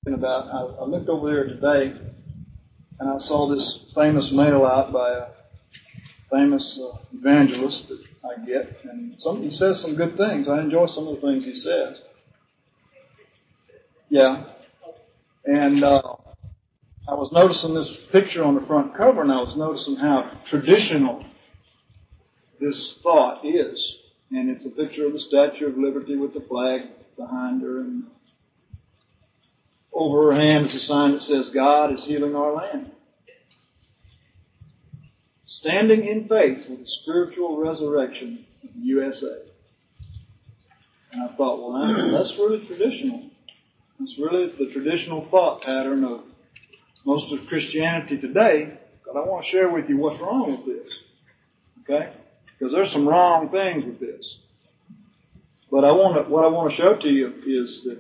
About. I looked over there today, and I saw this famous mail out by a famous evangelist that I get, and he says some good things. I enjoy some of the things he says. Yeah, and I was noticing this picture on the front cover, and I was noticing how traditional this thought is. And it's a picture of the Statue of Liberty with the flag behind her, and over her hand is a sign that says, "God is healing our land." Standing in faith with the spiritual resurrection of the USA. And I thought, well, that's really traditional. It's really the traditional thought pattern of most of Christianity today. But I want to share with you what's wrong with this. Okay? Because there's some wrong things with this. But what I want to show to you is that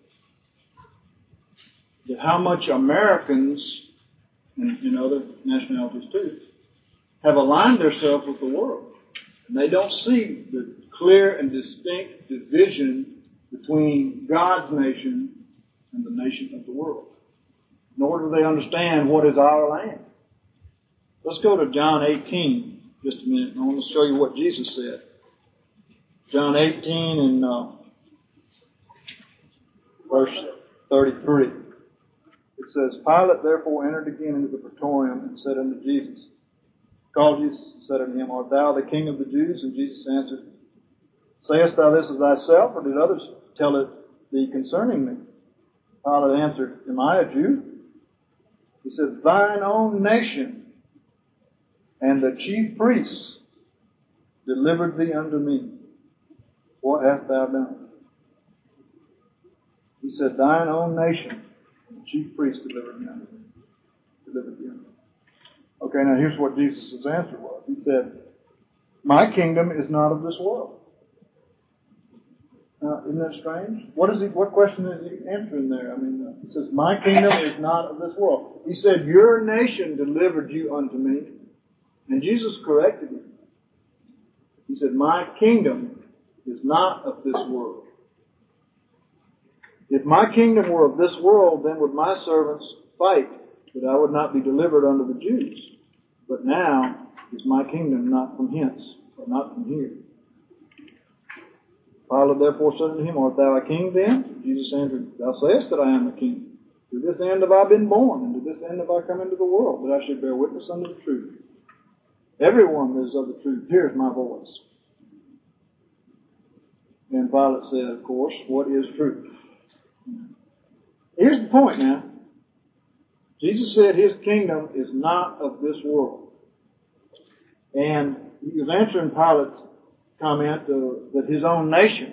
how much Americans, and other nationalities too, have aligned themselves with the world. And they don't see the clear and distinct division between God's nation and the nation of the world. Nor do they understand what is our land. Let's go to John 18 just a minute. I want to show you what Jesus said. John 18 and verse 33. It says, "Pilate therefore entered again into the praetorium and said unto Jesus, called Jesus and said unto him, Art thou the King of the Jews? And Jesus answered, Sayest thou this of thyself, or did others tell it thee concerning me? Pilate answered, Am I a Jew? He said, Thine own nation and the chief priests delivered thee unto me. What hast thou done? He said, Thine own nation and the chief priests delivered thee unto me. Okay, now here's what Jesus' answer was. He said, My kingdom is not of this world. Now, isn't that strange? What question is he answering there? He says, My kingdom is not of this world. He said, Your nation delivered you unto me. And Jesus corrected him. He said, My kingdom is not of this world. If my kingdom were of this world, then would my servants fight that I would not be delivered unto the Jews. But now is my kingdom not from hence, or not from here. Pilate therefore said unto him, Art thou a king then? Jesus answered, Thou sayest that I am a king. To this end have I been born, and to this end have I come into the world, that I should bear witness unto the truth. Everyone that is of the truth hears my voice. And Pilate said, of course, what is truth? Here's the point now. Jesus said his kingdom is not of this world. And he was answering Pilate's comment that his own nation.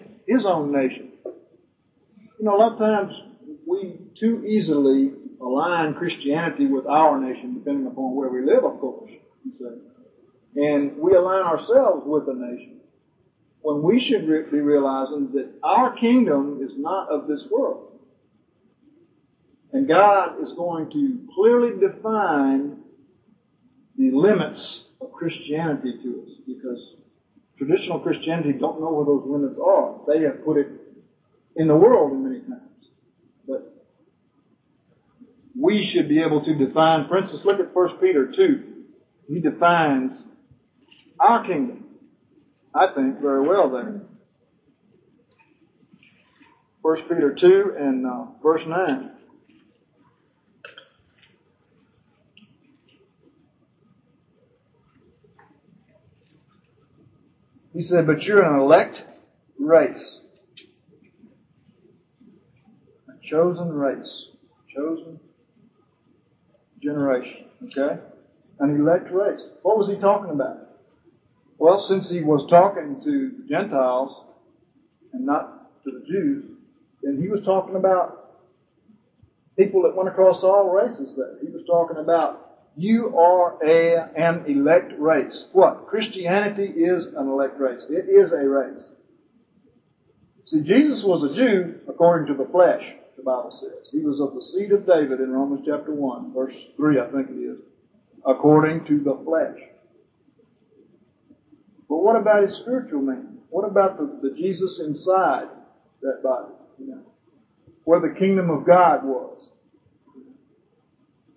A lot of times we too easily align Christianity with our nation, depending upon where we live, of course. And we align ourselves with the nation, when we should be realizing that our kingdom is not of this world. And God is going to clearly define the limits of Christianity to us, because traditional Christianity don't know where those limits are. They have put it in the world in many times. But we should be able to define. For instance, look at 1 Peter 2. He defines our kingdom, I think, very well there. 1 Peter 2 and verse 9. He said, But you're an elect race. A chosen race. Chosen generation. Okay? An elect race. What was he talking about? Well, since he was talking to the Gentiles and not to the Jews, then he was talking about people that went across all races there. He was talking about, you are an elect race. What? Christianity is an elect race. It is a race. See, Jesus was a Jew according to the flesh, the Bible says. He was of the seed of David in Romans chapter 1, verse 3, I think it is. According to the flesh. But what about his spiritual man? What about the Jesus inside that body? Where the kingdom of God was.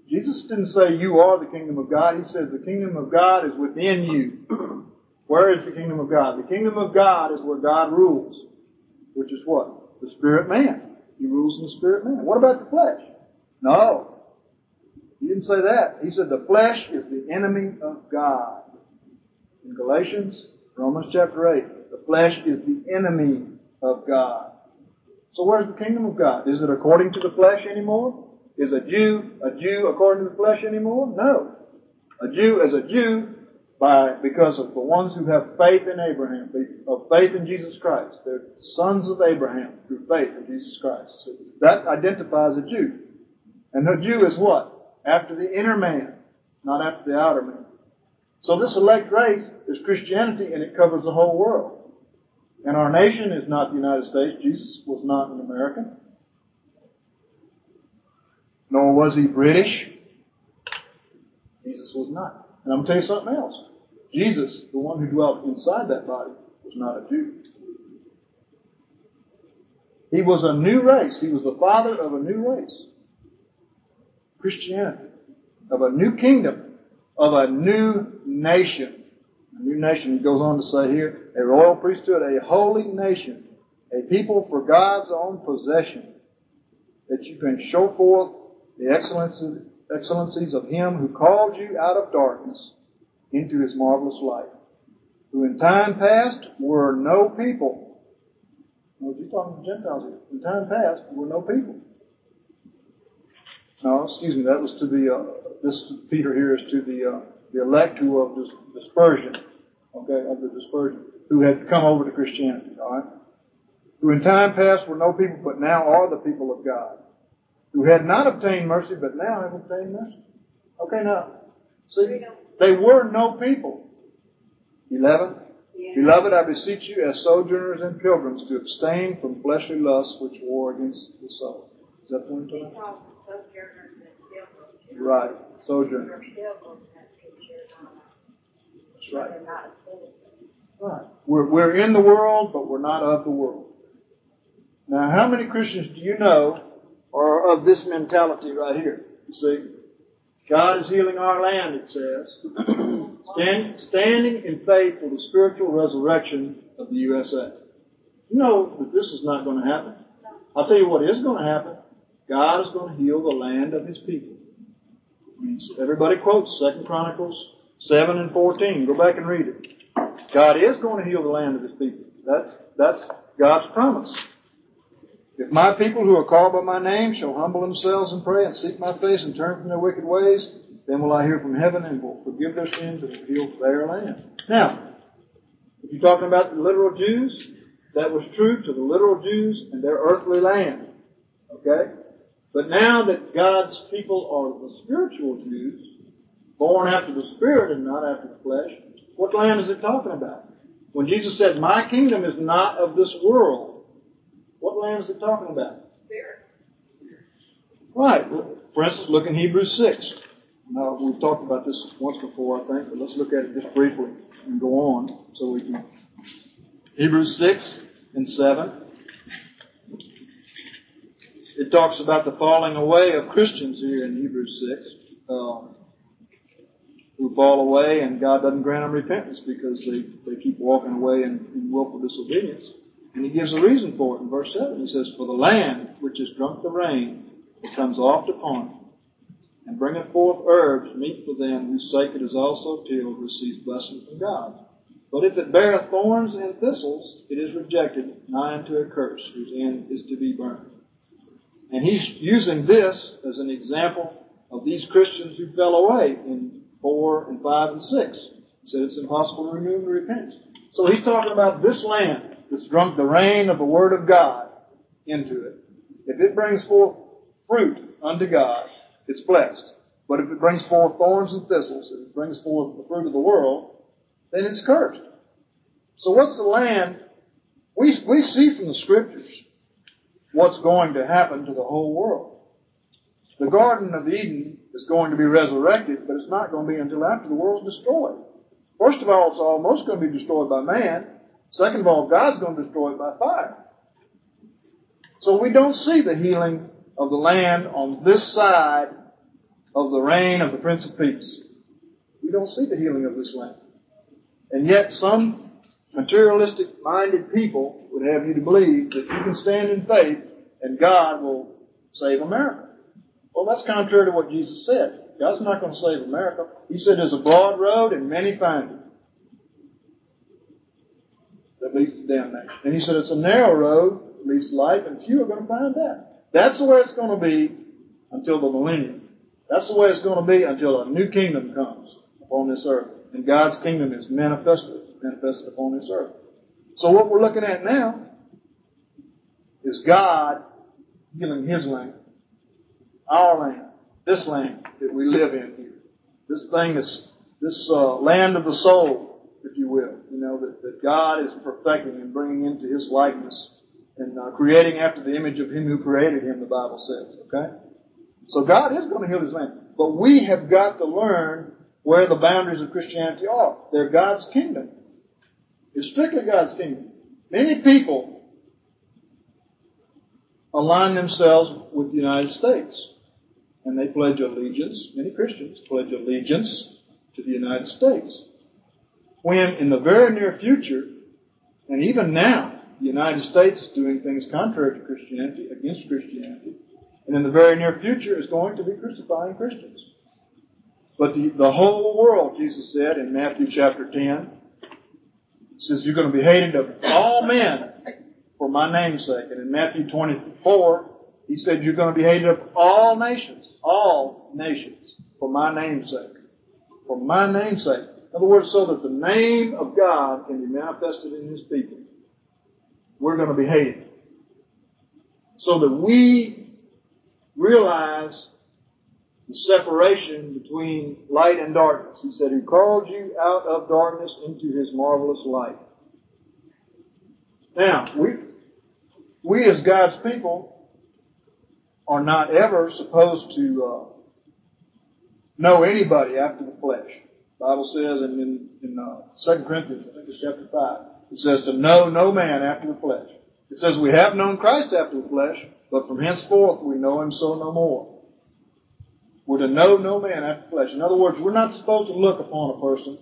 Jesus didn't say you are the kingdom of God. He says the kingdom of God is within you. Where is the kingdom of God? The kingdom of God is where God rules, which is what? The spirit man. He rules in the spirit man. What about the flesh? No. He didn't say that. He said the flesh is the enemy of God. In Galatians, Romans chapter 8, the flesh is the enemy of God. So where's the kingdom of God? Is it according to the flesh anymore? Is a Jew according to the flesh anymore? No. A Jew is a Jew because of the ones who have faith in Abraham, of faith in Jesus Christ. They're sons of Abraham through faith in Jesus Christ. So that identifies a Jew. And a Jew is what? After the inner man, not after the outer man. So this elect race is Christianity, and it covers the whole world. And our nation is not the United States. Jesus was not an American. Nor was he British. Jesus was not. And I'm going to tell you something else. Jesus, the one who dwelt inside that body, was not a Jew. He was a new race. He was the father of a new race. Christianity. Of a new kingdom. Of a new nation. A new nation, he goes on to say here, a royal priesthood, a holy nation, a people for God's own possession, that you can show forth the excellencies of Him who called you out of darkness into His marvelous light, who in time past were no people. Well, he's talking to Gentiles here. In time past were no people. No, excuse me, that was to Peter here is to the elect who of dispersion, of the dispersion, who had come over to Christianity, all right? Who in time past were no people, but now are the people of God, who had not obtained mercy, but now have obtained mercy. Okay, now, see, they were no people. 11. Yeah. Beloved, I beseech you, as sojourners and pilgrims, to abstain from fleshly lusts which war against the soul. Is that the one you're talking about? Right, sojourners. That's right. Right. We're in the world, but we're not of the world. Now, how many Christians do you know are of this mentality right here? You see, God is healing our land, it says. Standing in faith for the spiritual resurrection of the USA. You know that this is not going to happen. I'll tell you what is going to happen. God is going to heal the land of His people. Everybody quotes 2 Chronicles 7 and 14. Go back and read it. God is going to heal the land of His people. That's God's promise. If my people who are called by my name shall humble themselves and pray and seek my face and turn from their wicked ways, then will I hear from heaven and will forgive their sins and will heal their land. Now, if you're talking about the literal Jews, that was true to the literal Jews and their earthly land. Okay? But now that God's people are the spiritual Jews, born after the Spirit and not after the flesh, what land is it talking about? When Jesus said, my kingdom is not of this world, what land is it talking about? Spirit. Right. For instance, look in Hebrews 6. Now, we've talked about this once before, I think, but let's look at it just briefly and go on so we can. Hebrews 6 and 7. It talks about the falling away of Christians here in Hebrews 6, who fall away and God doesn't grant them repentance because they keep walking away in willful disobedience. And He gives a reason for it in verse 7. He says, for the land which has drunk the rain, it comes oft upon it, and bringeth forth herbs meet for them whose sake it is also tilled, receives blessing from God. But if it beareth thorns and thistles, it is rejected, nigh unto a curse, whose end is to be burned. And he's using this as an example of these Christians who fell away in 4 and 5 and 6. He said it's impossible to remove the repentance. So he's talking about this land that's drunk the rain of the Word of God into it. If it brings forth fruit unto God, it's blessed. But if it brings forth thorns and thistles, if it brings forth the fruit of the world, then it's cursed. So what's the land? We see from the Scriptures what's going to happen to the whole world. The Garden of Eden is going to be resurrected, but it's not going to be until after the world's destroyed. First of all, it's almost going to be destroyed by man. Second of all, God's going to destroy it by fire. So we don't see the healing of the land on this side of the reign of the Prince of Peace. We don't see the healing of this land. And yet some materialistic-minded people would have you to believe that you can stand in faith and God will save America. Well, that's contrary to what Jesus said. God's not going to save America. He said there's a broad road and many find it that leads to damnation. And He said it's a narrow road that leads to life, and few are going to find that. That's the way it's going to be until the millennium. That's the way it's going to be until a new kingdom comes upon this earth. And God's kingdom is manifested upon this earth. So what we're looking at now is God healing His land, our land, this land that we live in here. This land of the soul, if you will, that God is perfecting and bringing into His likeness and creating after the image of Him who created Him, the Bible says, okay? So God is going to heal His land. But we have got to learn where the boundaries of Christianity are. They're God's kingdom. It's strictly God's kingdom. Many people align themselves with the United States. And they pledge allegiance, many Christians pledge allegiance to the United States. When in the very near future, and even now, the United States is doing things contrary to Christianity, against Christianity, and in the very near future is going to be crucifying Christians. But the whole world, Jesus said in Matthew chapter 10, says you're going to be hated of all men for my name's sake. And in Matthew 24, He said you're going to be hated of all nations, for my name's sake. For my name's sake. In other words, so that the name of God can be manifested in His people. We're going to be hated. So that we realize the separation between light and darkness. He said, Who called you out of darkness into His marvelous light. Now, we as God's people are not ever supposed to know anybody after the flesh. The Bible says in 2 Corinthians, I think it's chapter 5, it says to know no man after the flesh. It says we have known Christ after the flesh, but from henceforth we know Him so no more. We're to know no man after the flesh. In other words, we're not supposed to look upon a person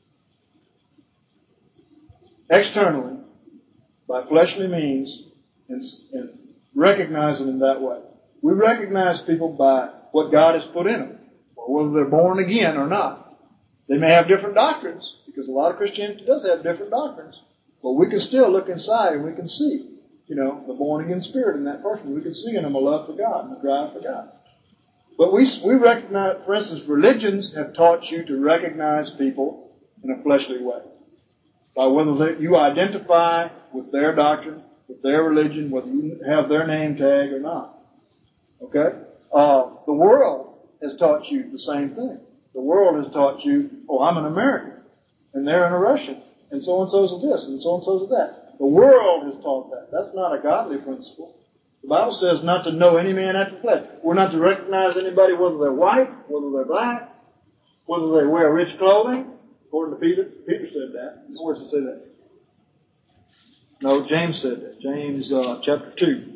externally by fleshly means and recognize them in that way. We recognize people by what God has put in them, or whether they're born again or not. They may have different doctrines, because a lot of Christianity does have different doctrines, but we can still look inside and we can see, the born again spirit in that person. We can see in them a love for God and a drive for God. But we recognize, for instance, religions have taught you to recognize people in a fleshly way. By whether you identify with their doctrine, with their religion, whether you have their name tag or not. Okay? The world has taught you the same thing. The world has taught you, I'm an American, and they're a Russian, and so-and-so's of this, and so-and-so's of that. The world has taught that. That's not a godly principle. The Bible says not to know any man after the flesh. We're not to recognize anybody whether they're white, whether they're black, whether they wear rich clothing. According to Peter. Peter said that. Where does it say that? No, James said that. James chapter 2.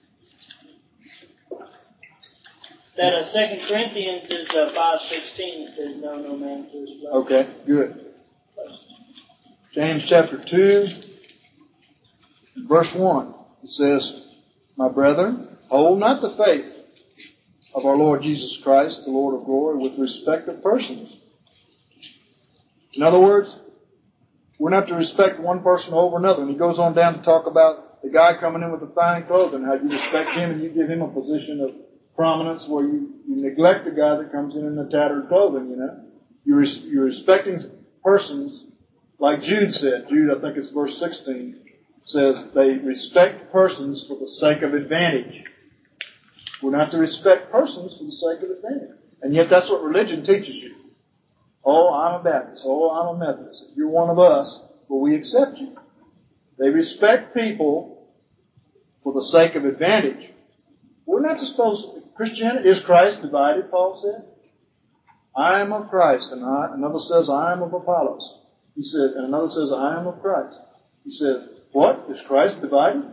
That 2 Corinthians is 5:16. It says, no man to his flesh. Okay, good. James chapter 2, verse 1. It says, My brethren, hold not the faith of our Lord Jesus Christ, the Lord of glory, with respect of persons. In other words, we're not to respect one person over another. And he goes on down to talk about the guy coming in with the fine clothing, how you respect him and you give him a position of prominence where you neglect the guy that comes in the tattered clothing, You're respecting persons, like Jude said. Jude, I think it's verse 16, says they respect persons for the sake of advantage. We're not to respect persons for the sake of advantage. And yet that's what religion teaches you. I'm a Baptist. I'm a Methodist. If you're one of us, well, we accept you. They respect people for the sake of advantage. We're not supposed to. Christianity, is Christ divided, Paul said? I am of Christ, and another says, I am of Apollos. He said, and another says, I am of Christ. He says, what? Is Christ divided?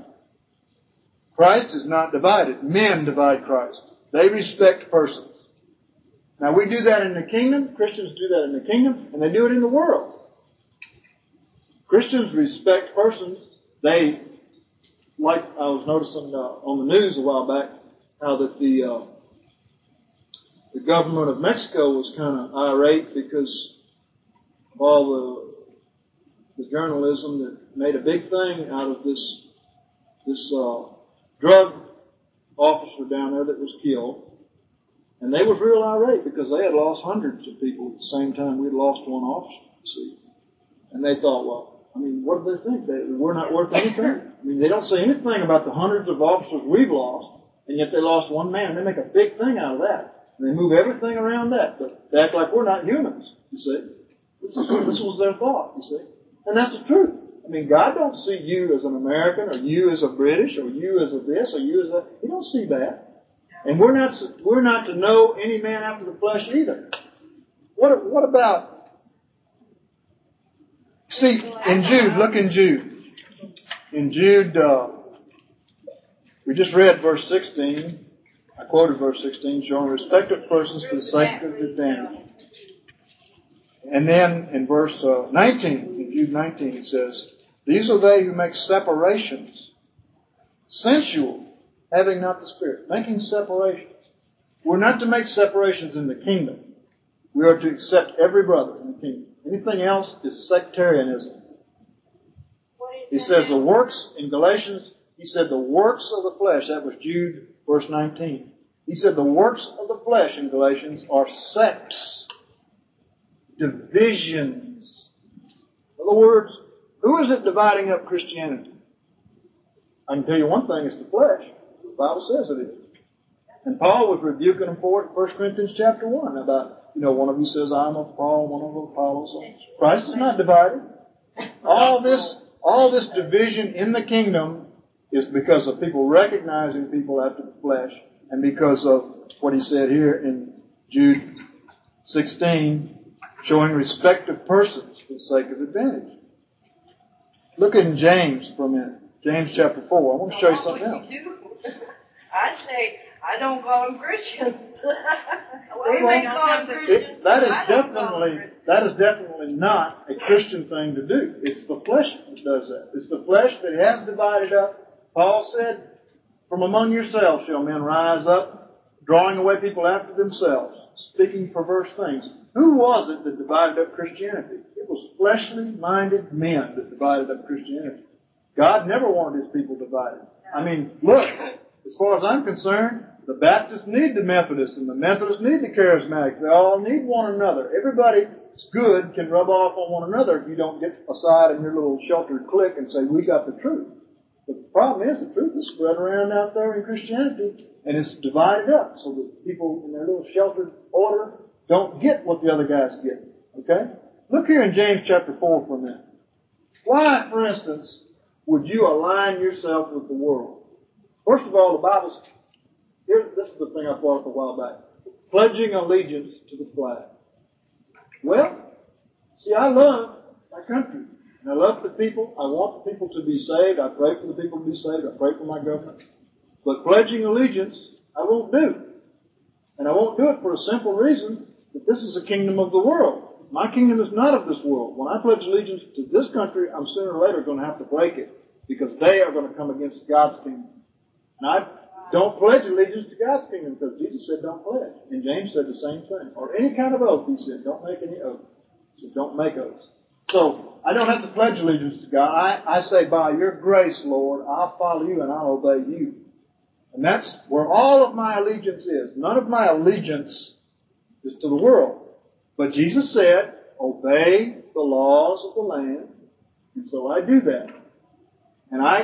Christ is not divided. Men divide Christ. They respect persons. Now we do that in the kingdom. Christians do that in the kingdom, and they do it in the world. Christians respect persons. They, like I was noticing on the news a while back, how that the government of Mexico was kind of irate because of all the journalism that made a big thing out of this drug officer down there that was killed. And they was real irate because they had lost hundreds of people at the same time we'd lost one officer, see. And they thought, well, I mean, what do they think? We're not worth anything? I mean, they don't say anything about the hundreds of officers we've lost, and yet they lost one man. They make a big thing out of that. And they move everything around that. But they act like we're not humans, you see. This was their thought, you see. And that's the truth. I mean, God don't see you as an American, or you as a British, or you as a this, or you as a... He don't see that. And we're not to know any man after the flesh either. What about... See, in Jude, look in Jude. In Jude, we just read verse 16. I quoted verse 16, showing respect of persons for the sake of advantage. And then in verse 19, in Jude 19, it says, these are they who make separations, sensual, having not the Spirit. Making separations. We're not to make separations in the kingdom. We are to accept every brother in the kingdom. Anything else is sectarianism. He says the works, in Galatians, he said the works of the flesh, that was Jude verse 19. He said the works of the flesh in Galatians are sects, divisions. In other words, who is it dividing up Christianity? I can tell you one thing, it's the flesh. The Bible says it is. And Paul was rebuking them for it in 1 Corinthians chapter 1 about, one of you says, I'm of Paul, one of Apollos. Christ is not divided. All this division in the kingdom is because of people recognizing people after the flesh, and because of what he said here in Jude 16, showing respect of persons for the sake of advantage. Look in James for a minute. James chapter 4. I want to show you something else. I say, I don't call them Christians. That is definitely not a Christian thing to do. It's the flesh that does that. It's the flesh that has divided up. Paul said, from among yourselves shall men rise up, drawing away people after themselves, speaking perverse things. Who was it that divided up Christianity? It was fleshly minded men that divided up Christianity. God never wanted His people divided. I mean, look, as far as I'm concerned, the Baptists need the Methodists, and the Methodists need the Charismatics. They all need one another. Everybody's good can rub off on one another if you don't get aside in your little sheltered clique and say, we got the truth. But the problem is, the truth is spread around out there in Christianity, and it's divided up so that people in their little sheltered order don't get what the other guys get. Okay? Look here in James chapter 4 for a minute. Why, for instance, would you align yourself with the world? First of all, the Bible's... This is the thing I brought up a while back. Pledging allegiance to the flag. Well, see, I love my country. And I love the people. I want the people to be saved. I pray for the people to be saved. I pray for my government. But pledging allegiance, I won't do. And I won't do it for a simple reason, that this is a kingdom of the world. My kingdom is not of this world. When I pledge allegiance to this country, I'm sooner or later going to have to break it, because they are going to come against God's kingdom. And I don't pledge allegiance to God's kingdom, because Jesus said don't pledge. And James said the same thing. Or any kind of oath, he said, don't make any oath. He said, don't make oaths. So, I don't have to pledge allegiance to God. I say, by your grace, Lord, I'll follow you and I'll obey you. And that's where all of my allegiance is. None of my allegiance is to the world. But Jesus said, obey the laws of the land. And so I do that. And I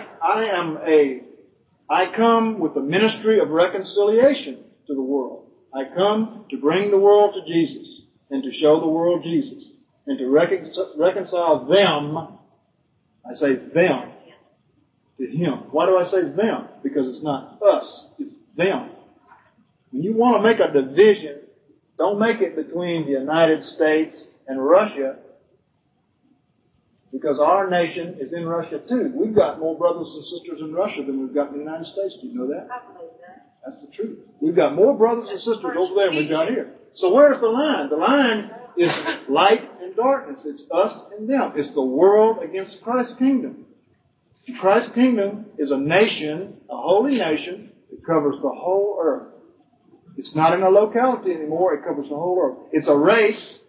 come with the ministry of reconciliation to the world. I come to bring the world to Jesus and to show the world Jesus and to reconcile them, I say them, to Him. Why do I say them? Because it's not us, it's them. When you want to make a division, don't make it between the United States and Russia, because our nation is in Russia too. We've got more brothers and sisters in Russia than we've got in the United States. Do you know that? I believe that. That's the truth. We've got more brothers and sisters over there than we've got here. So where's the line? The line is light and darkness. It's us and them. It's the world against Christ's kingdom. Christ's kingdom is a nation, a holy nation, that covers the whole earth. It's not in a locality anymore. It covers the whole earth. It's a race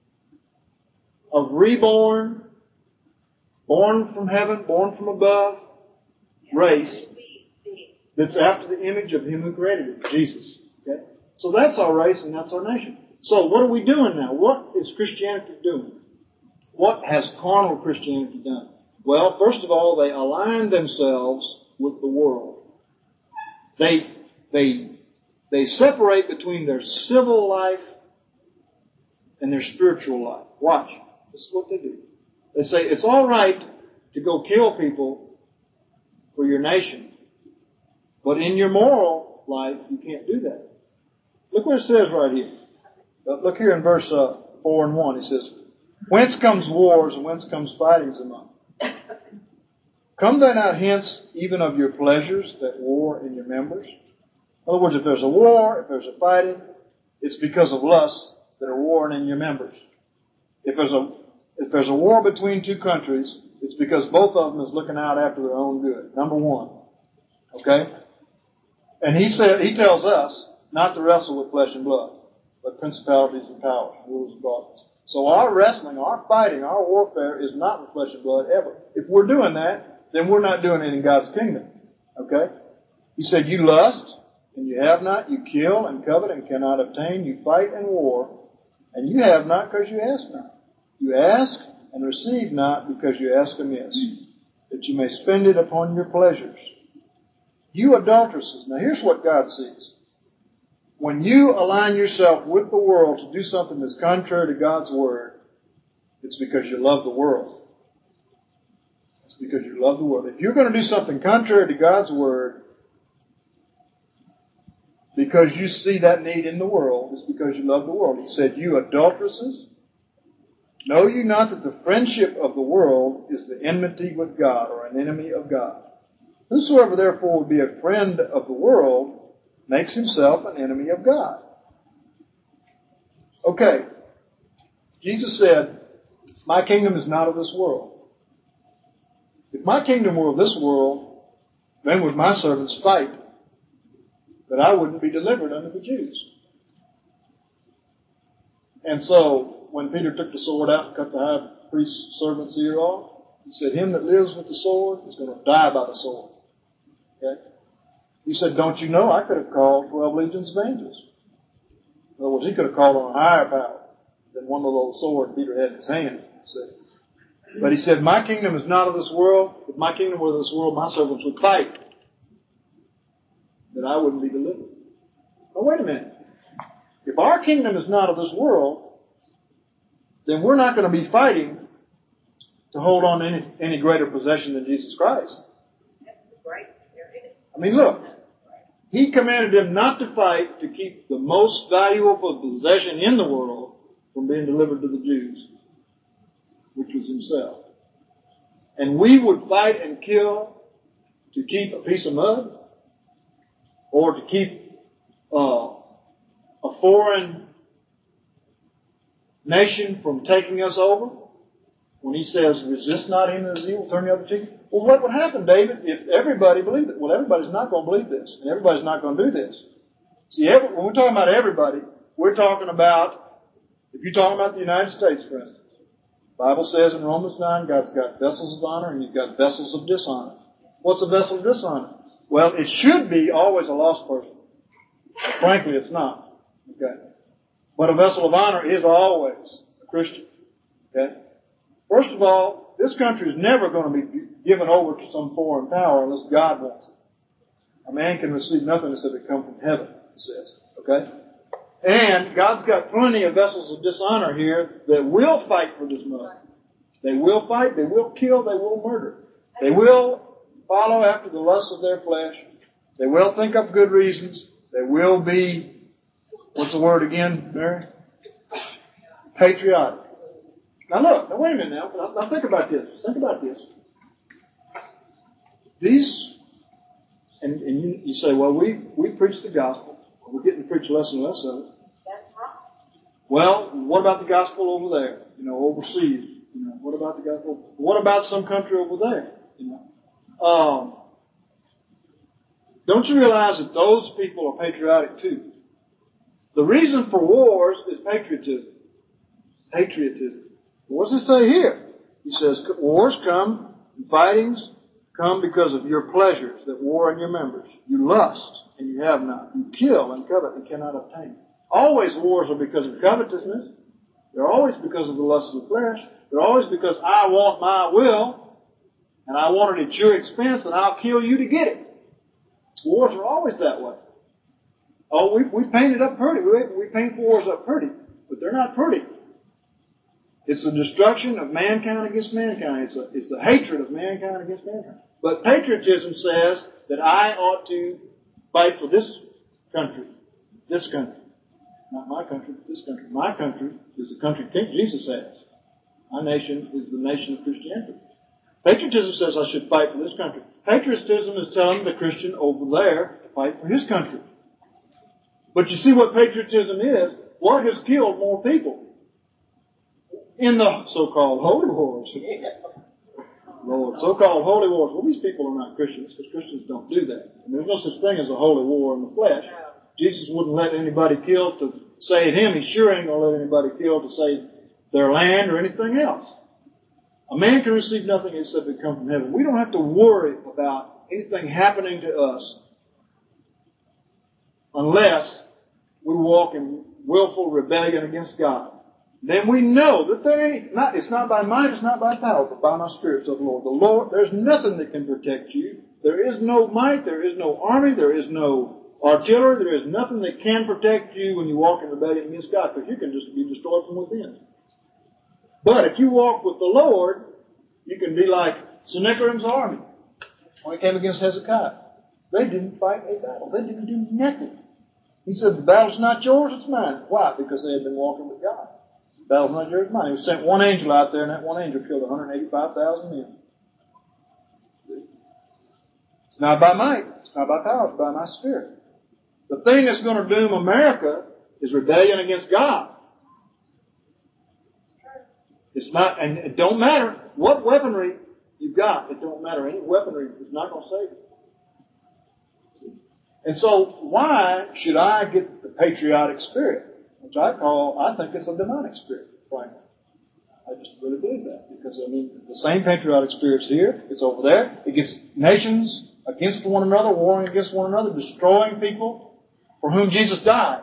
of reborn, born from heaven, born from above, race that's after the image of Him who created it, Jesus. Okay? So that's our race and that's our nation. So what are we doing now? What is Christianity doing? What has carnal Christianity done? Well, first of all, they align themselves with the world. They separate between their civil life and their spiritual life. Watch. This is what they do. They say it's all right to go kill people for your nation, but in your moral life, you can't do that. Look what it says right here. Look here in verse 4 and 1. It says, "Whence comes wars and whence comes fightings among you? Come they not hence even of your pleasures that war in your members?" In other words, if there's a war, if there's a fighting, it's because of lusts that are warring in your members. If there's a war between two countries, it's because both of them is looking out after their own good. Number one. Okay? And he tells us not to wrestle with flesh and blood, but principalities and powers, rulers of darkness. So our wrestling, our fighting, our warfare is not with flesh and blood ever. If we're doing that, then we're not doing it in God's kingdom. Okay? He said, you lust, and you have not. You kill and covet and cannot obtain. You fight and war, and you have not because you ask not. You ask and receive not because you ask amiss, that you may spend it upon your pleasures. You adulteresses. Now here's what God sees. When you align yourself with the world to do something that's contrary to God's Word, it's because you love the world. It's because you love the world. If you're going to do something contrary to God's Word, because you see that need in the world, it's because you love the world. He said, you adulteresses, know you not that the friendship of the world is the enmity with God, or an enemy of God? Whosoever therefore would be a friend of the world makes himself an enemy of God. Okay. Jesus said, my kingdom is not of this world. If my kingdom were of this world, then would my servants fight, that I wouldn't be delivered unto the Jews. And so, when Peter took the sword out and cut the high priest's servant's ear off, he said, him that lives with the sword is going to die by the sword. Okay? He said, don't you know I could have called 12 legions of angels? In other words, he could have called on a higher power than one little sword Peter had in his hand. But he said, my kingdom is not of this world. If my kingdom were of this world, my servants would fight, that I wouldn't be delivered. Now wait a minute. If our kingdom is not of this world, then we're not going to be fighting to hold on to any greater possession than Jesus Christ. I mean, look. He commanded them not to fight to keep the most valuable possession in the world from being delivered to the Jews, which was himself. And we would fight and kill to keep a piece of mud, or to keep a foreign nation from taking us over. When he says, resist not him that is evil, turn the other cheek. Well, what would happen, David, if everybody believed it? Well, everybody's not going to believe this, and everybody's not going to do this. See, when we're talking about everybody, we're talking about, if you're talking about the United States, for instance, the Bible says in Romans 9, God's got vessels of honor and He's got vessels of dishonor. What's a vessel of dishonor? Well, it should be always a lost person. But frankly, it's not. Okay? But a vessel of honor is always a Christian. Okay? First of all, this country is never going to be given over to some foreign power unless God wants it. A man can receive nothing except it come from heaven, it says. Okay? And God's got plenty of vessels of dishonor here that will fight for this money. They will fight, they will kill, they will murder. They will follow after the lusts of their flesh. They will think up good reasons. They will be, what's the word again, Mary? Patriotic. Now look, wait a minute now think about this. Think about this. These, and you say, well, we preach the gospel. We're getting to preach less and less of it. That's right. Well, what about the gospel over there? Overseas. What about the gospel? What about some country over there? Don't you realize that those people are patriotic too? The reason for wars is patriotism. Patriotism. What does it say here? He says, wars come, and fightings come because of your pleasures that war in your members. You lust, and you have not. You kill and covet and cannot obtain. Always wars are because of covetousness. They're always because of the lusts of the flesh. They're always because I want my will, and I want it at your expense, and I'll kill you to get it. Wars are always that way. Oh, we paint it up pretty. We paint wars up pretty, but they're not pretty. It's the destruction of mankind against mankind. It's the hatred of mankind against mankind. But patriotism says that I ought to fight for this country. This country. Not my country, but this country. My country is the country Jesus has. My nation is the nation of Christianity. Patriotism says I should fight for this country. Patriotism is telling the Christian over there to fight for his country. But you see what patriotism is? What has killed more people? In the so-called holy wars. Lord, so-called holy wars. Well, these people are not Christians, because Christians don't do that. And there's no such thing as a holy war in the flesh. Jesus wouldn't let anybody kill to save him. He sure ain't going to let anybody kill to save their land or anything else. A man can receive nothing except it come from heaven. We don't have to worry about anything happening to us unless we walk in willful rebellion against God. Then we know that it's not by might, it's not by power, but by my Spirit, says the Lord. The Lord, there's nothing that can protect you. There is no might, there is no army, there is no artillery, there is nothing that can protect you when you walk in rebellion against God, because you can just be destroyed from within. But if you walk with the Lord, you can be like Sennacherib's army when it came against Hezekiah. They didn't fight a battle. They didn't do nothing. He said, the battle's not yours, it's mine. Why? Because they had been walking with God. The battle's not yours, it's mine. He sent one angel out there, and that one angel killed 185,000 men. It's not by might. It's not by power. It's by my Spirit. The thing that's going to doom America is rebellion against God. It's not, and it don't matter what weaponry you've got. It don't matter. Any weaponry is not going to save you. And so, why should I get the patriotic spirit, which I think it's a demonic spirit, frankly. I just really believe that. Because, the same patriotic spirit's here. It's over there. It gets nations against one another, warring against one another, destroying people for whom Jesus died.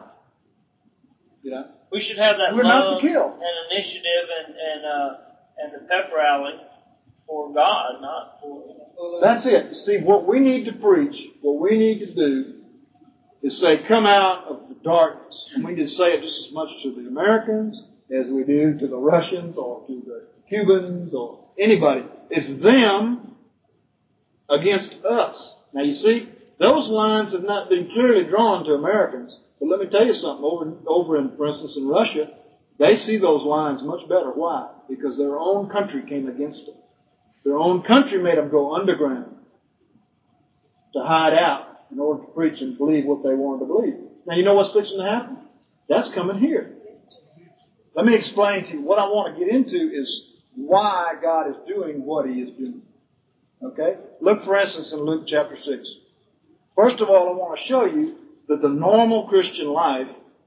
We should have that We're love not to kill. and initiative and the pep rally for God, not for... That's it. See, what we need to preach, what we need to do, is say, come out of the darkness. And we need to say it just as much to the Americans as we do to the Russians or to the Cubans or anybody. It's them against us. Now you see, those lines have not been clearly drawn to Americans. But let me tell you something. Over in, for instance, in Russia, they see those lines much better. Why? Because their own country came against them. Their own country made them go underground to hide out in order to preach and believe what they wanted to believe. Now, you know what's fixing to happen? That's coming here. Let me explain to you. What I want to get into is why God is doing what He is doing. Okay? Look, for instance, in Luke chapter 6. First of all, I want to show you that the normal Christian life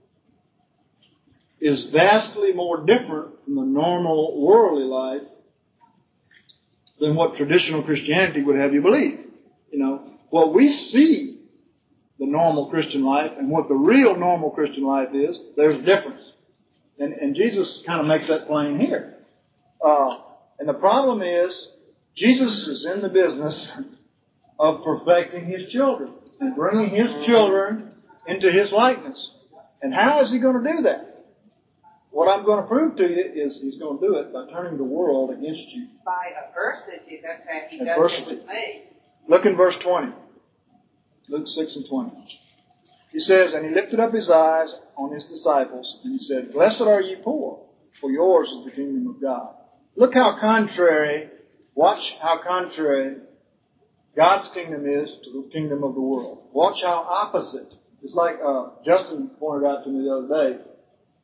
is vastly more different from the normal worldly life than what traditional Christianity would have you believe. What we see the normal Christian life and what the real normal Christian life is, there's a difference. And Jesus kind of makes that plain here. And the problem is, Jesus is in the business of perfecting His children and bringing His children into His likeness. And how is He going to do that? What I'm going to prove to you is He's going to do it by turning the world against you. By adversity, that's how He does it with me. Look in verse 20. Luke 6 and 20. He says, and He lifted up His eyes on His disciples, and He said, blessed are ye poor, for yours is the kingdom of God. Look how contrary, watch how contrary God's kingdom is to the kingdom of the world. Watch how opposite. It's like Justin pointed out to me the other day.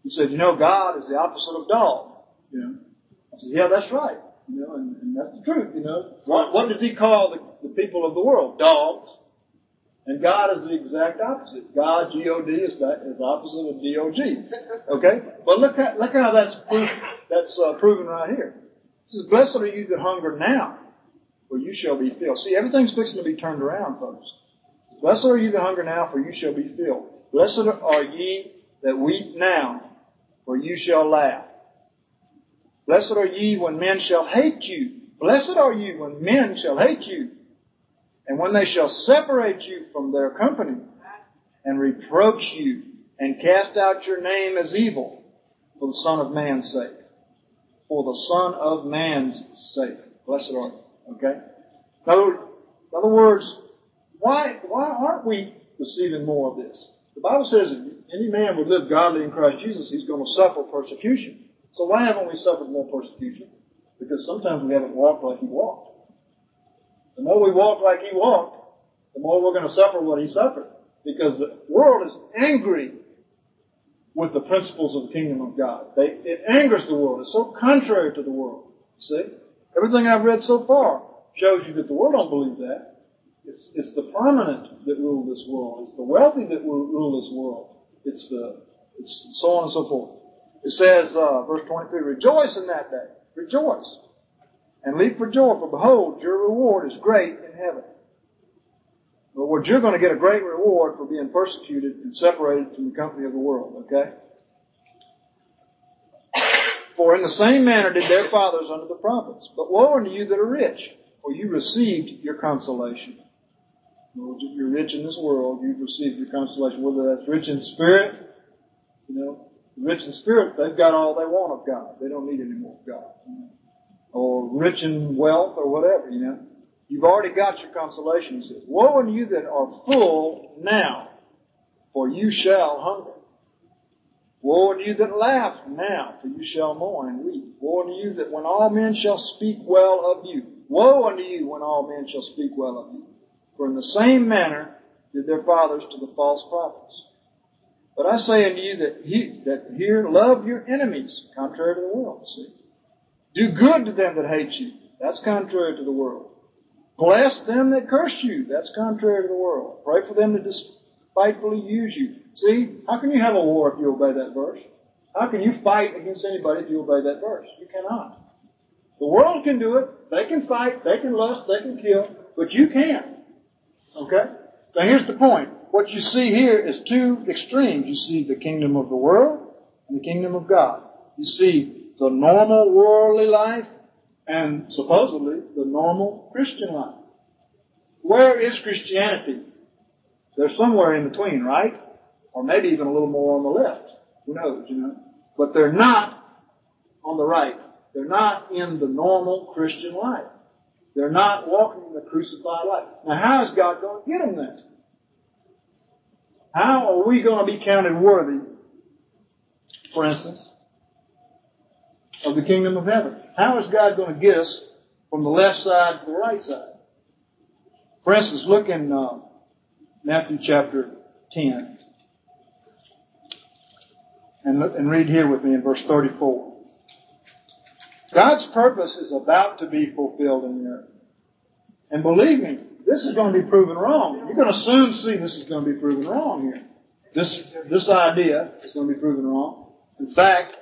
He said, God is the opposite of dog. I said, yeah, that's right. And that's the truth, What does he call the people of the world? Dogs. And God is the exact opposite. God, G-O-D, is opposite of D-O-G. Okay? But look how that's proven right here. It says, blessed are you that hunger now, for you shall be filled. See, everything's fixing to be turned around, folks. Blessed are you that hunger now, for you shall be filled. Blessed are ye that weep now, for you shall laugh. Blessed are ye when men shall hate you. Blessed are you when men shall hate you, and when they shall separate you from their company, and reproach you, and cast out your name as evil, for the Son of Man's sake. For the Son of Man's sake. Blessed are you. Okay? In other words, why aren't we receiving more of this? The Bible says if any man would live godly in Christ Jesus, he's going to suffer persecution. So why haven't we suffered more persecution? Because sometimes we haven't walked like he walked. The more we walk like he walked, the more we're going to suffer what he suffered. Because the world is angry with the principles of the kingdom of God. It angers the world. It's so contrary to the world. See? Everything I've read so far shows you that the world don't believe that. It's the prominent that rule this world. It's the wealthy that rule this world. It's so on and so forth. It says, verse 23, rejoice in that day. Rejoice. And leap for joy, for behold, your reward is great in heaven. In other words, you're going to get a great reward for being persecuted and separated from the company of the world, okay? For in the same manner did their fathers under the prophets. But woe unto you that are rich, for you received your consolation. In other words, if you're rich in this world, you've received your consolation, whether that's rich in spirit, rich in spirit, they've got all they want of God. They don't need any more of God. Or rich in wealth or whatever, You've already got your consolation, he says. Woe unto you that are full now, for you shall hunger. Woe unto you that laugh now, for you shall mourn and weep. Woe unto you that when all men shall speak well of you. Woe unto you when all men shall speak well of you. For in the same manner did their fathers to the false prophets. But I say unto you that here love your enemies, contrary to the world, see. Do good to them that hate you. That's contrary to the world. Bless them that curse you. That's contrary to the world. Pray for them that despitefully use you. See, how can you have a war if you obey that verse? How can you fight against anybody if you obey that verse? You cannot. The world can do it. They can fight. They can lust. They can kill. But you can't. Okay? So here's the point. What you see here is two extremes. You see the kingdom of the world and the kingdom of God. You see the normal worldly life and supposedly the normal Christian life. Where is Christianity? They're somewhere in between, right? Or maybe even a little more on the left. Who knows, But they're not on the right. They're not in the normal Christian life. They're not walking in the crucified life. Now, how is God going to get them then? How are we going to be counted worthy, for instance, of the kingdom of heaven? How is God going to get us from the left side to the right side? For instance, look in Matthew chapter 10 and read here with me in verse 34. God's purpose is about to be fulfilled in the earth. And believe me, this is going to be proven wrong. You're going to soon see this is going to be proven wrong here. This idea is going to be proven wrong. In fact,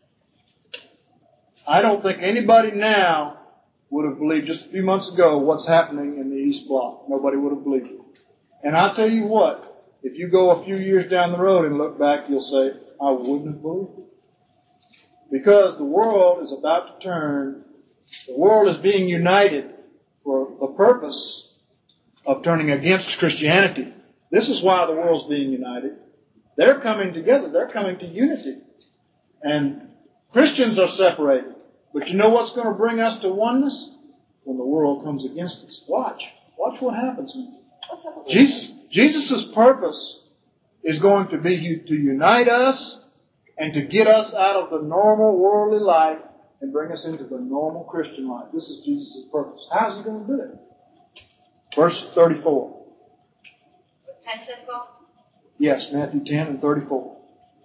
I don't think anybody now would have believed just a few months ago what's happening in the East Bloc. Nobody would have believed it. And I'll tell you what, if you go a few years down the road and look back, you'll say, I wouldn't have believed it. Because the world is about to turn. The world is being united for the purpose of turning against Christianity. This is why the world's being united. They're coming together. They're coming to unity. And Christians are separated. But you know what's going to bring us to oneness? When the world comes against us. Watch. Watch what happens. Jesus' purpose is going to be to unite us and to get us out of the normal worldly life and bring us into the normal Christian life. This is Jesus' purpose. How is he going to do it? Verse 34. 10 says, Paul? Yes, Matthew 10 and 34.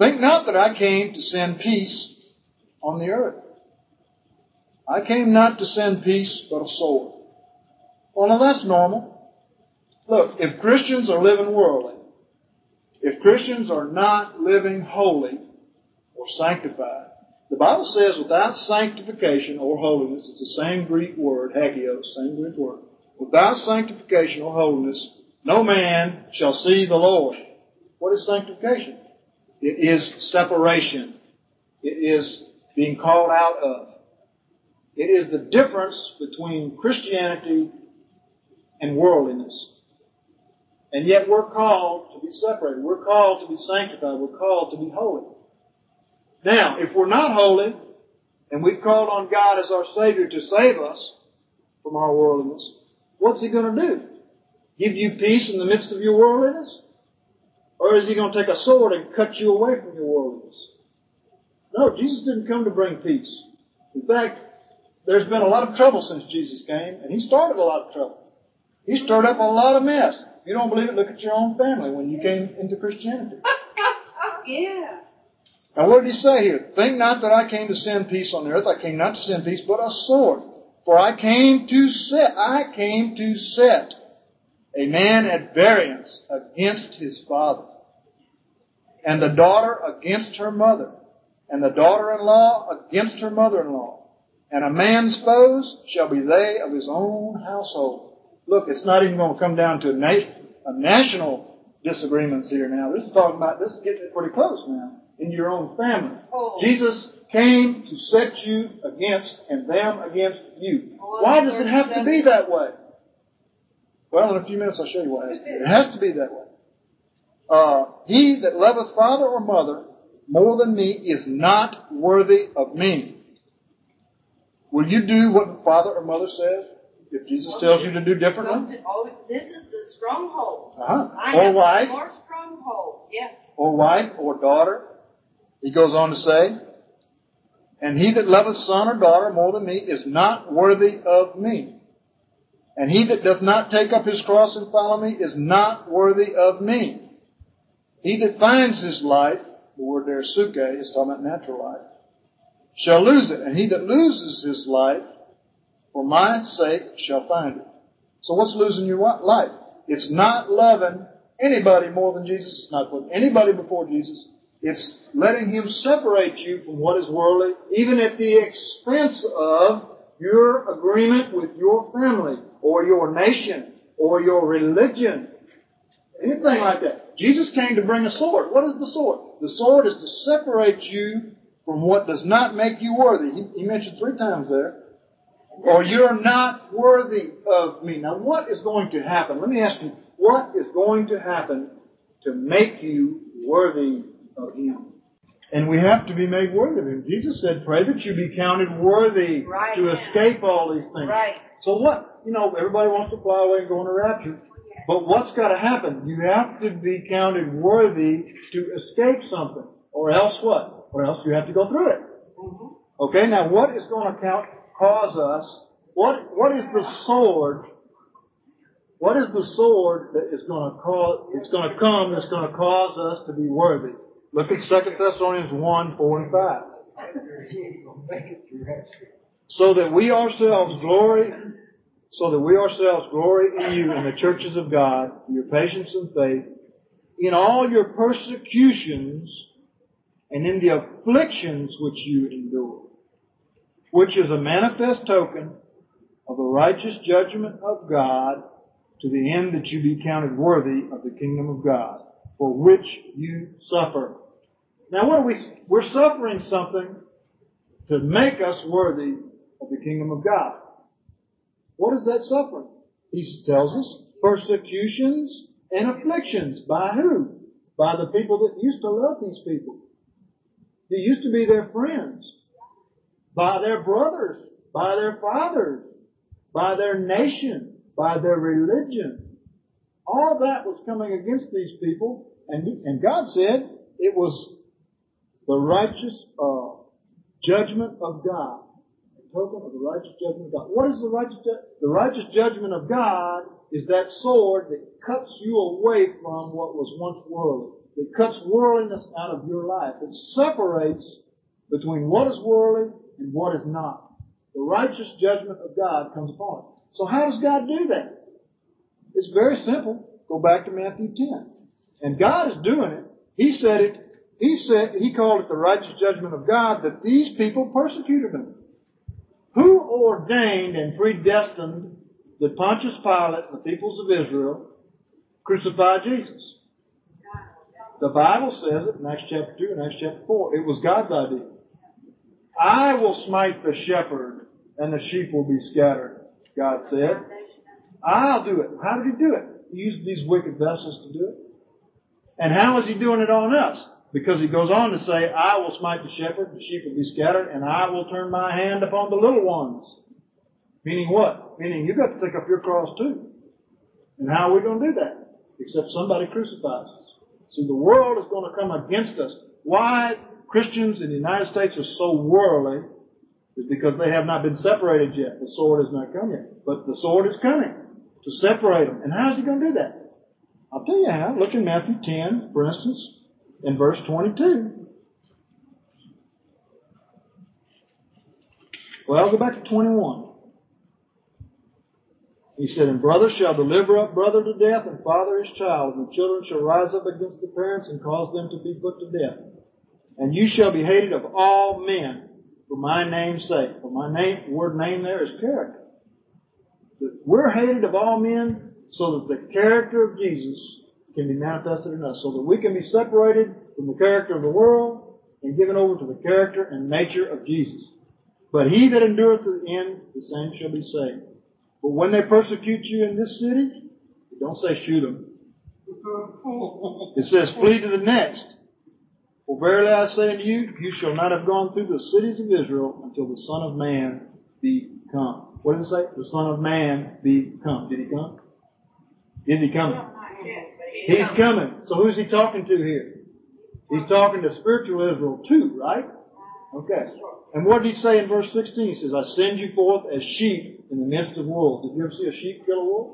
Think not that I came to send peace on the earth. I came not to send peace, but a sword. Well, now that's normal. Look, if Christians are living worldly, if Christians are not living holy or sanctified, the Bible says without sanctification or holiness, it's the same Greek word, hagios, same Greek word. Without sanctification or holiness, no man shall see the Lord. What is sanctification? It is separation. It is being called out of. It is the difference between Christianity and worldliness. And yet we're called to be separated. We're called to be sanctified. We're called to be holy. Now, if we're not holy, and we've called on God as our Savior to save us from our worldliness, what's He going to do? Give you peace in the midst of your worldliness? Or is He going to take a sword and cut you away from your worldliness? No, Jesus didn't come to bring peace. In fact, there's been a lot of trouble since Jesus came, and He started a lot of trouble. He stirred up a lot of mess. If you don't believe it, look at your own family when you came into Christianity. Yeah. Now what did He say here? Think not that I came to send peace on the earth. I came not to send peace, but a sword. For I came to set a man at variance against his father, and the daughter against her mother, and the daughter-in-law against her mother-in-law. And a man's foes shall be they of his own household. Look, it's not even going to come down to a national disagreements here now. This is getting pretty close now in your own family. Oh. Jesus came to set you against and them against you. Why does it have to be that way? Well, in a few minutes I'll show you why it has to be that way. He that loveth father or mother more than me is not worthy of me. Will you do what father or mother says if Jesus tells you to do differently? This is the stronghold. Or wife. More stronghold, yes. Or wife or daughter. He goes on to say, and he that loveth son or daughter more than me is not worthy of me. And he that doth not take up his cross and follow me is not worthy of me. He that finds his life, the word there, suke, is talking about natural life, shall lose it. And he that loses his life for my sake shall find it. So what's losing your life? It's not loving anybody more than Jesus. It's not putting anybody before Jesus. It's letting Him separate you from what is worldly, even at the expense of your agreement with your family, or your nation, or your religion. Anything like that. Jesus came to bring a sword. What is the sword? The sword is to separate you from what does not make you worthy. He mentioned 3 times there. Or you're not worthy of me. Now what is going to happen? Let me ask you, what is going to happen to make you worthy of Him? And we have to be made worthy of Him. Jesus said, pray that you be counted worthy to escape all these things. Right. So what? Everybody wants to fly away and go into rapture. But what's got to happen? You have to be counted worthy to escape something. Or else what? Or else you have to go through it. Mm-hmm. Okay, now what is going to cause us? What is the sword? What is the sword that is going to cause? It's going to come. That's going to cause us to be worthy. Look at 2 Thessalonians 1, 4, and 5. So that we ourselves glory in you in the churches of God, in your patience and faith, in all your persecutions, and in the afflictions which you endure, which is a manifest token of the righteous judgment of God, to the end that you be counted worthy of the kingdom of God, for which you suffer. Now we're suffering something to make us worthy of the kingdom of God. What is that suffering? He tells us, persecutions and afflictions. By who? By the people that used to love these people. They used to be their friends. By their brothers, by their fathers, by their nation, by their religion. All that was coming against these people, and God said it was the righteous judgment of God. A token of the righteous judgment of God. What is the righteous judgment? The righteous judgment of God is that sword that cuts you away from what was once worldly. that cuts worldliness out of your life. It separates between what is worldly and what is not. The righteous judgment of God comes upon it. So how does God do that? It's very simple. Go back to Matthew 10. And God is doing it. He said it. He called it the righteous judgment of God that these people persecuted him. Who ordained and predestined that Pontius Pilate and the peoples of Israel crucify Jesus? The Bible says it in Acts chapter 2 and Acts chapter 4. It was God's idea. I will smite the shepherd and the sheep will be scattered, God said. I'll do it. How did He do it? He used these wicked vessels to do it. And how is He doing it on us? Because He goes on to say, I will smite the shepherd, the sheep will be scattered, and I will turn my hand upon the little ones. Meaning what? Meaning you've got to take up your cross too. And how are we going to do that? Except somebody crucifies us. See, the world is going to come against us. Why Christians in the United States are so worldly is because they have not been separated yet. The sword has not come yet. But the sword is coming to separate them. And how is He going to do that? I'll tell you how. Look in Matthew 10, for instance, in verse 22. Well, go back to 21. He said, and brother shall deliver up brother to death, and father his child, and the children shall rise up against the parents and cause them to be put to death. And you shall be hated of all men for my name's sake. For my name, the word name there is character. We're hated of all men so that the character of Jesus can be manifested in us, so that we can be separated from the character of the world and given over to the character and nature of Jesus. But he that endureth to the end, the same shall be saved. But when they persecute you in this city, it don't say shoot them. It says flee to the next. For verily I say unto you, you shall not have gone through the cities of Israel until the Son of Man be come. What did it say? The Son of Man be come. Did He come? Is He coming? He's coming. So who's He talking to here? He's talking to spiritual Israel too, right? Okay. And what did He say in verse 16? He says, I send you forth as sheep in the midst of wolves. Did you ever see a sheep kill a wolf?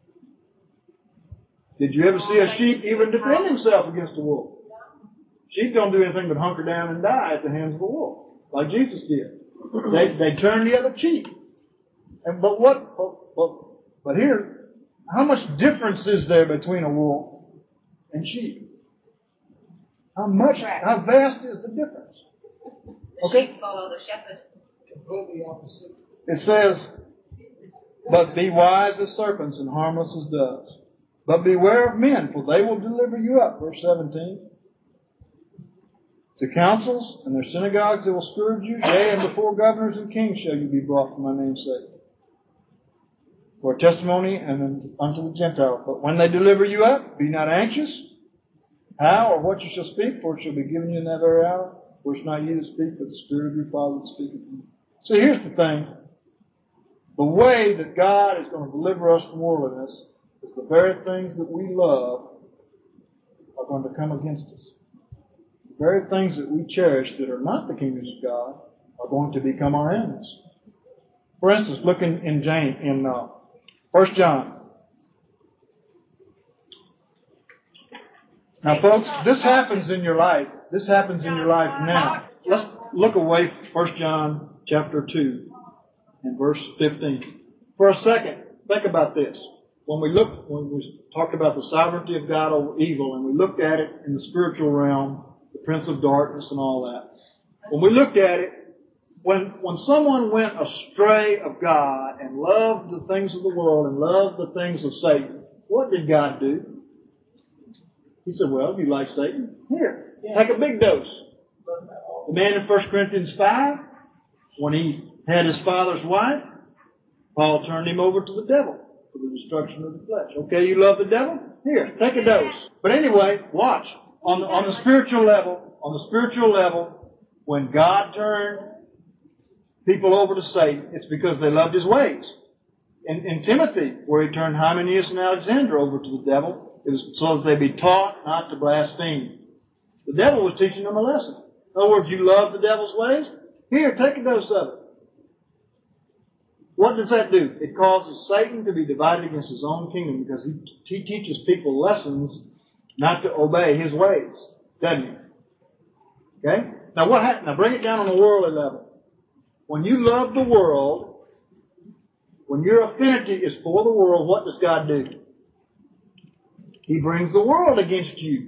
Did you ever see a sheep even defend himself against a wolf? Sheep don't do anything but hunker down and die at the hands of a wolf, like Jesus did. They turn the other cheek. But here, how much difference is there between a wolf and sheep? How vast is the difference? Okay? Sheep follow the shepherd. Completely opposite. It says, but be wise as serpents and harmless as doves. But beware of men, for they will deliver you up. Verse 17. To councils and their synagogues they will scourge you. Yea, and before governors and kings shall you be brought for my name's sake. For a testimony and unto the Gentiles. But when they deliver you up, be not anxious how or what you shall speak, for it shall be given you in that very hour. For it's not you that speak, but the Spirit of your Father that speaketh to you. See, here's the thing. The way that God is going to deliver us from worldliness is the very things that we love are going to come against us. The very things that we cherish that are not the kingdoms of God are going to become our enemies. For instance, look in 1 John. Now, folks, this happens in your life. This happens in your life now. Let's look away from 1 John chapter 2 and verse 15. For a second, think about this. When we talked about the sovereignty of God over evil, and we looked at it in the spiritual realm, the prince of darkness and all that. When we looked at it, when someone went astray of God and loved the things of the world and loved the things of Satan, what did God do? He said, well, if you like Satan, here, take a big dose. The man in 1 Corinthians 5, when he had his father's wife, Paul turned him over to the devil for the destruction of the flesh. Okay, you love the devil? Here, take a dose. But anyway, watch. On the spiritual level, when God turned people over to Satan, it's because they loved his ways. In Timothy, where he turned Hymenaeus and Alexander over to the devil, it was so that they be taught not to blaspheme. The devil was teaching them a lesson. In other words, you love the devil's ways? Here, take a dose of it. What does that do? It causes Satan to be divided against his own kingdom because he teaches people lessons not to obey His ways, doesn't He? Okay? Now what happened? Now bring it down on a worldly level. When you love the world, when your affinity is for the world, what does God do? He brings the world against you.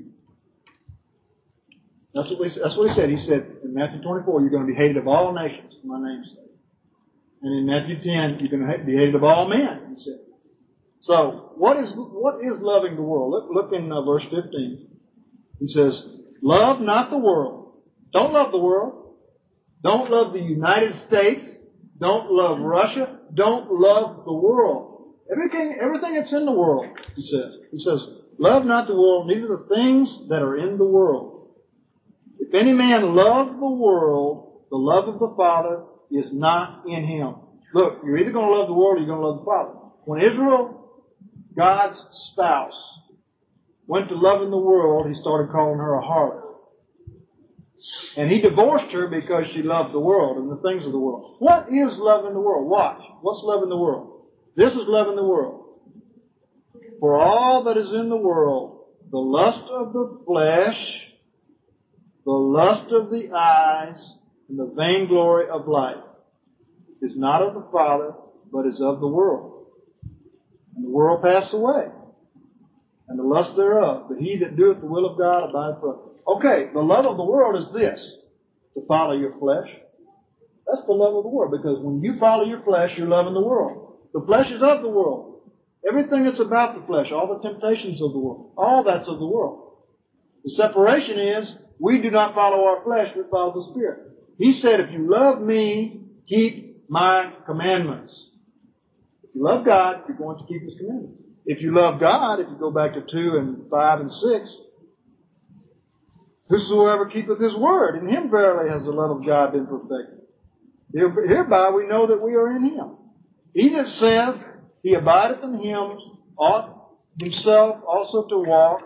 That's what He said. He said in Matthew 24, you're going to be hated of all nations for my name's sake. And in Matthew 10, you're going to be hated of all men, He said. So, what is loving the world? Look in verse 15. He says, love not the world. Don't love the world. Don't love the United States. Don't love Russia. Don't love the world. Everything that's in the world, He says. He says, love not the world, neither the things that are in the world. If any man love the world, the love of the Father is not in him. Look, you're either going to love the world or you're going to love the Father. When Israel, God's spouse, went to loving the world, He started calling her a harlot. And He divorced her because she loved the world and the things of the world. What is loving the world? Watch. What's loving the world? This is loving the world. For all that is in the world, the lust of the flesh, the lust of the eyes, and the vainglory of life, is not of the Father, but is of the world. And the world passeth away, and the lust thereof. But he that doeth the will of God abideth forever. Okay, the love of the world is this, to follow your flesh. That's the love of the world, because when you follow your flesh, you're loving the world. The flesh is of the world. Everything that's about the flesh, all the temptations of the world, all that's of the world. The separation is, we do not follow our flesh, we follow the Spirit. He said, if you love me, keep my commandments. If you love God, you're going to keep His commandments. If you love God, if you go back to 2 and 5 and 6, whosoever keepeth His word, in him verily has the love of God been perfected. Hereby we know that we are in Him. He that saith he abideth in Him ought himself also to walk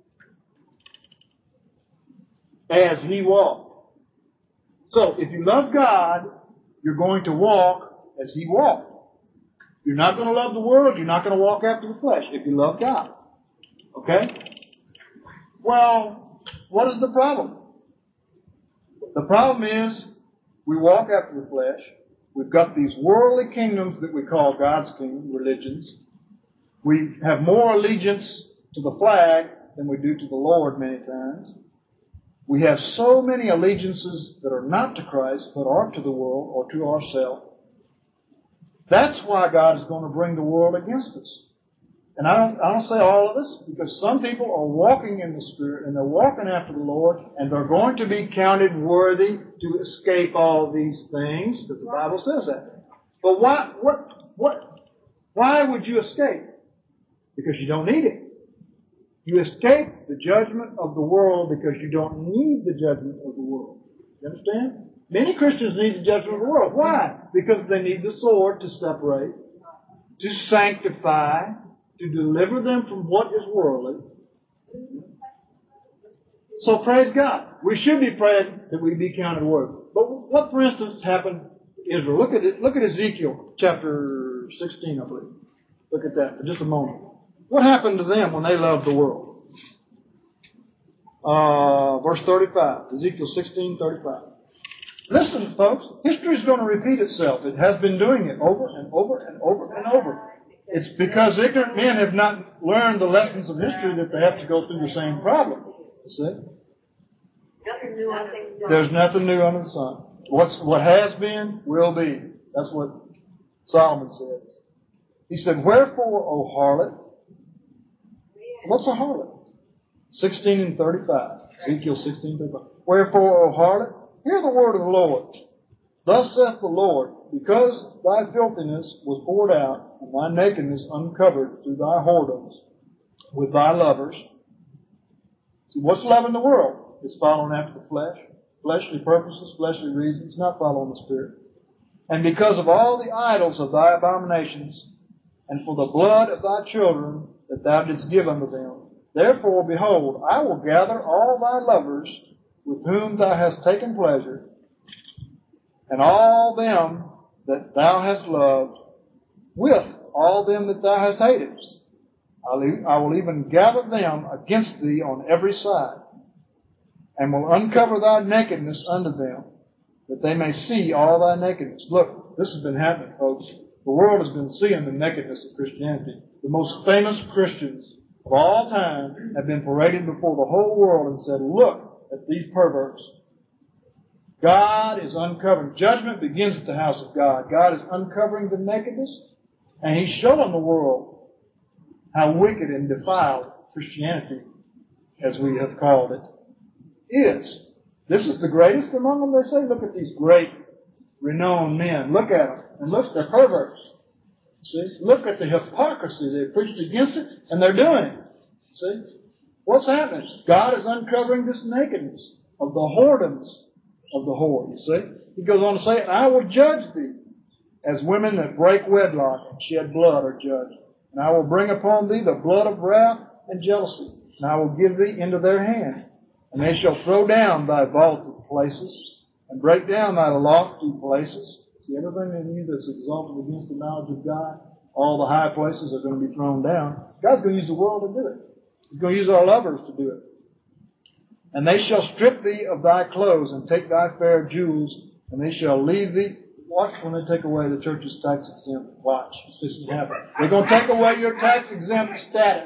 as He walked. So, if you love God, you're going to walk as He walked. You're not going to love the world. You're not going to walk after the flesh if you love God. Okay? Well, what is the problem? The problem is we walk after the flesh. We've got these worldly kingdoms that we call God's kingdom, religions. We have more allegiance to the flag than we do to the Lord many times. We have so many allegiances that are not to Christ, but are to the world or to ourselves. That's why God is going to bring the world against us. And I don't say all of us, because some people are walking in the Spirit and they're walking after the Lord, and they're going to be counted worthy to escape all these things, because the Bible says that. But why would you escape? Because you don't need it. You escape the judgment of the world because you don't need the judgment of the world. You understand? Many Christians need the judgment of the world. Why? Because they need the sword to separate, to sanctify, to deliver them from what is worldly. So praise God. We should be praying that we be counted worthy. But what, for instance, happened to Israel? Look at Ezekiel chapter 16, I believe. Look at that for just a moment. What happened to them when they loved the world? Verse 35. Ezekiel 16:35. Listen, folks. History is going to repeat itself. It has been doing it over and over and over and over. It's because ignorant men have not learned the lessons of history that they have to go through the same problem. You see? There's nothing new under the sun. What has been, will be. That's what Solomon said. He said, wherefore, O harlot? What's a harlot? 16 and 35. Ezekiel 16:35. Wherefore, O harlot, hear the word of the Lord. Thus saith the Lord, because thy filthiness was poured out, and thy nakedness uncovered through thy whoredoms with thy lovers. See, what's loving the world? It's following after the flesh, fleshly purposes, fleshly reasons, not following the Spirit. And because of all the idols of thy abominations, and for the blood of thy children that thou didst give unto them, therefore, behold, I will gather all thy lovers with whom thou hast taken pleasure, and all them that thou hast loved, with all them that thou hast hated. I will even gather them against thee on every side, and will uncover thy nakedness unto them, that they may see all thy nakedness. Look, this has been happening, folks. The world has been seeing the nakedness of Christianity. The most famous Christians of all time have been paraded before the whole world and said, look at these perverts. God is uncovering. Judgment begins at the house of God. God is uncovering the nakedness, and He's showing the world how wicked and defiled Christianity, as we have called it, is. This is the greatest among them, they say. Look at these great, renowned men. Look at them. And look, they're perverts. See? Look at the hypocrisy. They preached against it, and they're doing it. See? What's happening? God is uncovering this nakedness of the whoredoms of the whore, you see? He goes on to say, I will judge thee as women that break wedlock and shed blood are judged. And I will bring upon thee the blood of wrath and jealousy, and I will give thee into their hand. And they shall throw down thy vaulted places, and break down thy lofty places. See, everything in you that's exalted against the knowledge of God, all the high places are going to be thrown down. God's going to use the world to do it. He's going to use our lovers to do it. And they shall strip thee of thy clothes, and take thy fair jewels, and they shall leave thee. Watch when they take away the church's tax exempt. Watch. This is happening. They're going to take away your tax exempt status.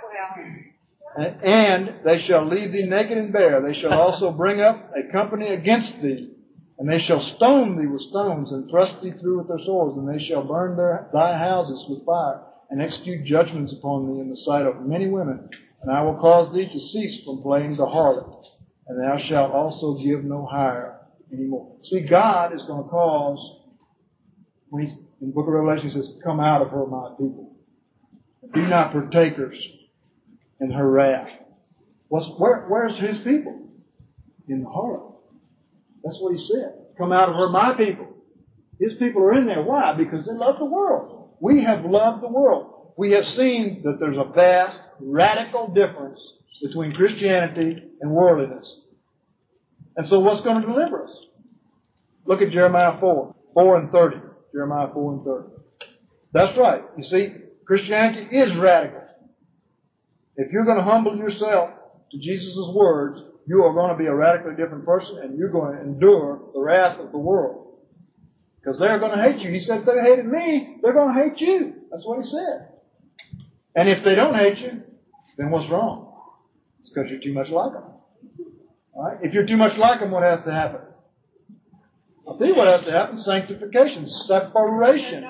And they shall leave thee naked and bare. They shall also bring up a company against thee. And they shall stone thee with stones, and thrust thee through with their swords. And they shall burn thy houses with fire, and execute judgments upon thee in the sight of many women. And I will cause thee to cease from playing the harlot. And thou shalt also give no hire anymore. See, God is going to cause, when He's, in the book of Revelation, He says, come out of her, my people. Be not partakers in her wrath. Where's His people? In the harlot. That's what He said. Come out of her, my people. His people are in there. Why? Because they love the world. We have loved the world. We have seen that there's a vast, radical difference between Christianity and worldliness. And so what's going to deliver us? Look at Jeremiah 4 and 30. Jeremiah 4 and 30. That's right. You see, Christianity is radical. If you're going to humble yourself to Jesus' words, you are going to be a radically different person, and you're going to endure the wrath of the world. Because they're going to hate you. He said, if they hated me, they're going to hate you. That's what He said. And if they don't hate you, then what's wrong? It's because you're too much like them. All right? If you're too much like them, what has to happen? I'll tell you what has to happen. Sanctification, separation.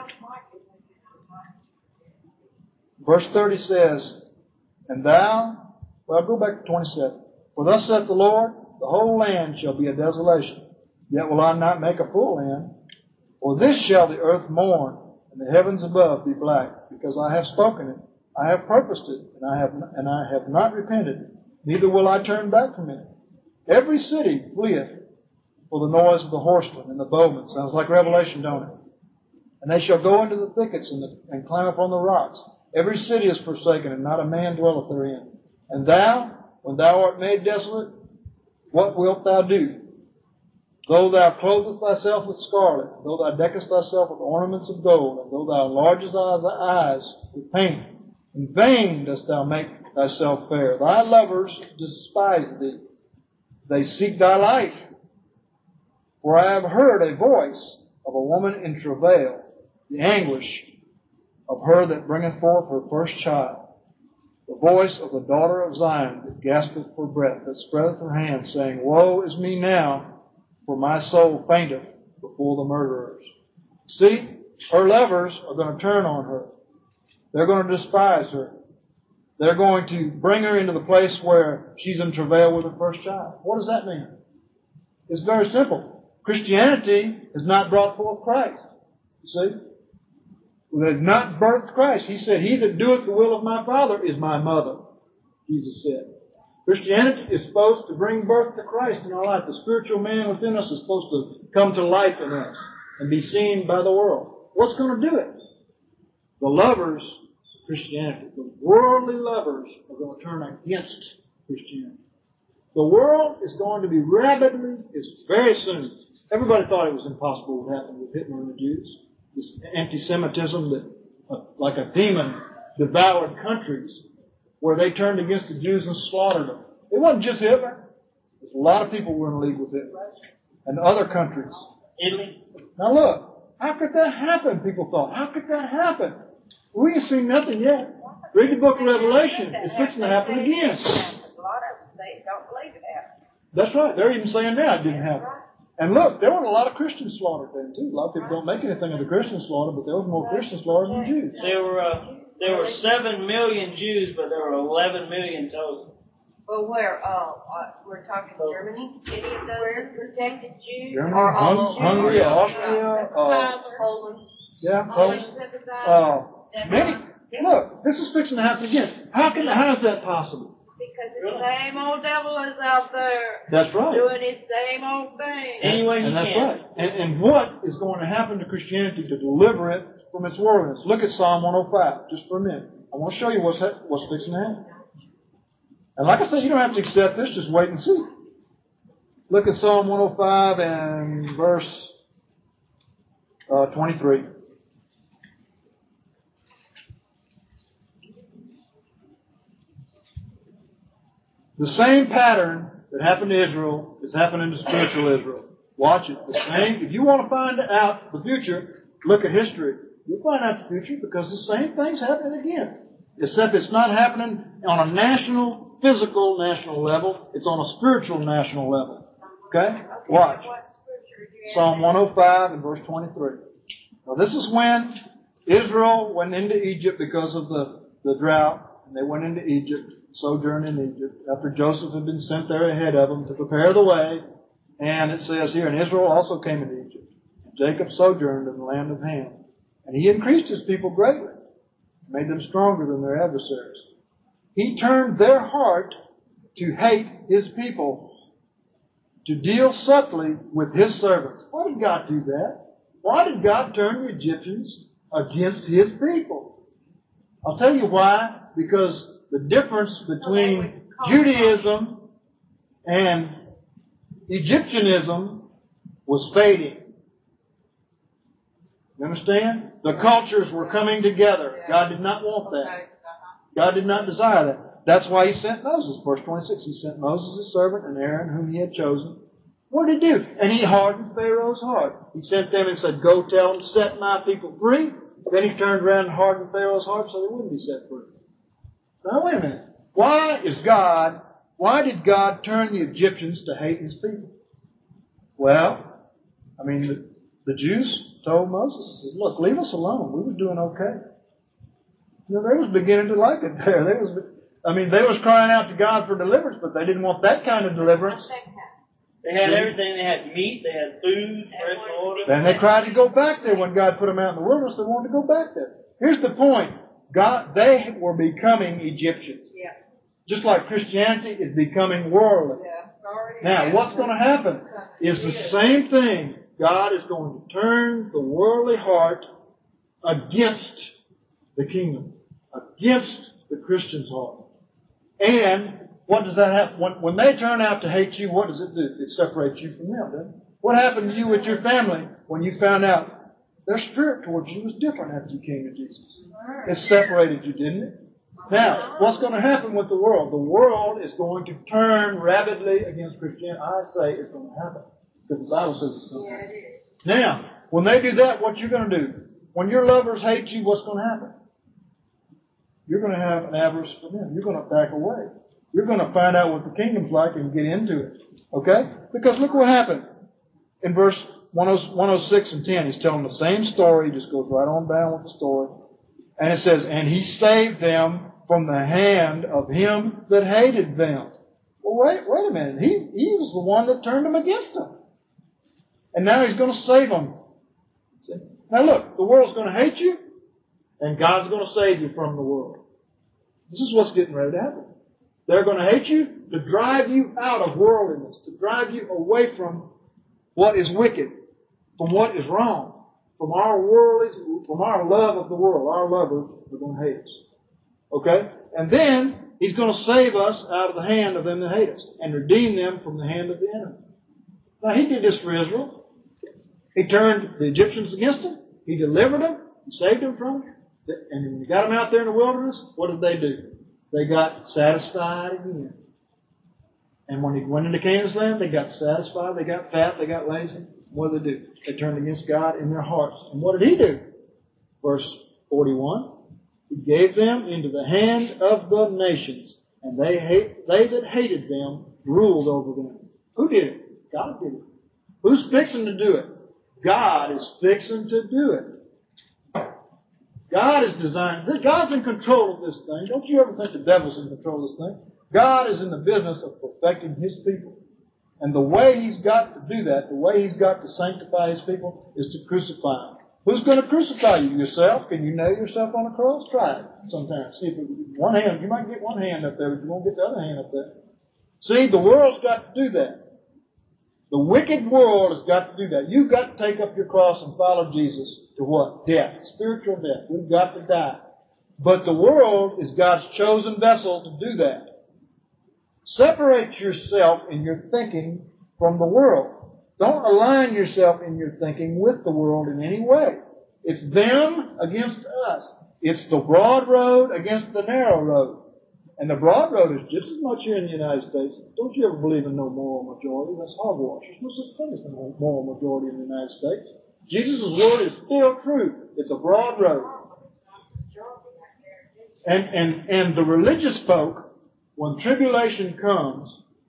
Verse 30 says, and thou, well, go back to 27. For thus saith the Lord, the whole land shall be a desolation. Yet will I not make a full end. For this shall the earth mourn, and the heavens above be black, because I have spoken it. I have purposed it, and I have not repented. Neither will I turn back from it. Every city fleeth for the noise of the horsemen and the bowmen. Sounds like Revelation, don't it? And they shall go into the thickets and climb upon the rocks. Every city is forsaken, and not a man dwelleth therein. And thou, when thou art made desolate, what wilt thou do? Though thou clothest thyself with scarlet, though thou deckest thyself with ornaments of gold, and though thou enlargest thy eyes with paint, in vain dost thou make thyself fair. Thy lovers despise thee. They seek thy life. For I have heard a voice of a woman in travail, the anguish of her that bringeth forth her first child, the voice of the daughter of Zion that gaspeth for breath, that spreadeth her hands, saying, Woe is me now, for my soul fainteth before the murderers. See, her lovers are going to turn on her. They're going to despise her. They're going to bring her into the place where she's in travail with her first child. What does that mean? It's very simple. Christianity has not brought forth Christ. You see? They have not birthed Christ. He said, He that doeth the will of my Father is my mother. Jesus said. Christianity is supposed to bring birth to Christ in our life. The spiritual man within us is supposed to come to life in us and be seen by the world. What's going to do it? The lovers of Christianity, the worldly lovers, are going to turn against Christianity. The world is going to be rapidly, very soon. Everybody thought it was impossible what happened with Hitler and the Jews. This anti-Semitism that, like a demon, devoured countries where they turned against the Jews and slaughtered them. It wasn't just Hitler. There's a lot of people were in league with Hitler. And other countries. Italy. Now look, how could that happen, people thought? How could that happen? We ain't seen nothing yet. Read the book of Revelation. It's fixing to happen again. A lot of them don't believe it happened. That's right. They're even saying now it didn't happen. And look, there were a lot of Christians slaughtered then too. A lot of people don't make anything of the Christian slaughter, but there was more Christians slaughtered than Jews. There were 7 million Jews, but there were 11 million total. Well, where? We're talking Germany. Any of those protected Jews? Germany, Or all over Hungary, Austria, Poland. yeah, Poland. Many. Look, this is fixing to happen again. How is that possible? Because the same old devil is out there. That's right. Doing his same old thing. Anyway, and that's right. And what is going to happen to Christianity to deliver it from its worldliness? Look at Psalm 105, just for a minute. I want to show you what's fixing to happen. And like I said, you don't have to accept this, just wait and see. Look at Psalm 105 and verse 23. The same pattern that happened to Israel is happening to spiritual Israel. Watch it. The same. If you want to find out the future, look at history. You'll find out the future because the same thing's happening again. Except it's not happening on a national, physical national level. It's on a spiritual national level. Okay? Watch. Psalm 105 and verse 23. Now this is when Israel went into Egypt because of the drought. And they went into Egypt. Sojourn in Egypt, after Joseph had been sent there ahead of them to prepare the way. And it says here, and Israel also came into Egypt. And Jacob sojourned in the land of Ham. And he increased his people greatly, made them stronger than their adversaries. He turned their heart to hate his people, to deal subtly with his servants. Why did God do that? Why did God turn the Egyptians against his people? I'll tell you why. Because the difference between Judaism and Egyptianism was fading. You understand? The cultures were coming together. God did not want that. God did not desire that. That's why He sent Moses. Verse 26, He sent Moses, His servant, and Aaron, whom He had chosen. What did He do? And He hardened Pharaoh's heart. He sent them and said, go tell them, set my people free. Then He turned around and hardened Pharaoh's heart so they wouldn't be set free. Now, wait a minute. Why did God turn the Egyptians to hate His people? Well, I mean, the Jews told Moses, look, leave us alone. We were doing okay. You know, they was beginning to like it there. They was crying out to God for deliverance, but they didn't want that kind of deliverance. They had everything. They had meat. They had food, fresh water. Then they tried to go back there when God put them out in the wilderness. They wanted to go back there. Here's the point. They were becoming Egyptians. Yeah. Just like Christianity is becoming worldly. Yeah. Now, what's going to happen is the same thing. God is going to turn the worldly heart against the kingdom, against the Christian's heart. And what does that happen? When they turn out to hate you, what does it do? It separates you from them, doesn't it? What happened to you with your family when you found out their spirit towards you was different after you came to Jesus? It separated you, didn't it? Now, what's going to happen with the world? The world is going to turn rabidly against Christianity. I say it's going to happen. Because the Bible says it's going to happen. Now, when they do that, what you're going to do? When your lovers hate you, what's going to happen? You're going to have an avarice for them. You're going to back away. You're going to find out what the kingdom's like and get into it. Okay? Because look what happened. In verse 106 and 10, he's telling the same story. He just goes right on down with the story. And it says, and he saved them from the hand of him that hated them. Well, wait a minute. He was the one that turned them against them. And now he's going to save them. See? Now look, the world's going to hate you, and God's going to save you from the world. This is what's getting ready to happen. They're going to hate you to drive you out of worldliness, to drive you away from what is wicked, from what is wrong. From our love of the world, our lovers are going to hate us. Okay? And then He's going to save us out of the hand of them that hate us and redeem them from the hand of the enemy. Now, He did this for Israel. He turned the Egyptians against them. He delivered them. He saved them from them. And when you got them out there in the wilderness, what did they do? They got satisfied again. And when he went into Canaan's land, they got satisfied, they got fat, they got lazy. What did they do? They turned against God in their hearts. And what did he do? Verse 41. He gave them into the hand of the nations, and they that hated them ruled over them. Who did it? God did it. Who's fixing to do it? God is fixing to do it. God is designed. God's in control of this thing. Don't you ever think the devil's in control of this thing? God is in the business of perfecting His people. And the way He's got to do that, the way He's got to sanctify His people, is to crucify them. Who's going to crucify you? Yourself? Can you nail yourself on a cross? Try it sometimes. See if one hand, you might get one hand up there, but you won't get the other hand up there. See, the world's got to do that. The wicked world has got to do that. You've got to take up your cross and follow Jesus to what? Death. Spiritual death. We've got to die. But the world is God's chosen vessel to do that. Separate yourself in your thinking from the world. Don't align yourself in your thinking with the world in any way. It's them against us. It's the broad road against the narrow road. And the broad road is just as much here in the United States. Don't you ever believe in no moral majority? That's hogwash. There's no such thing as no moral majority in the United States. Jesus' word is still true. It's a broad road. And the religious folk, when tribulation comes,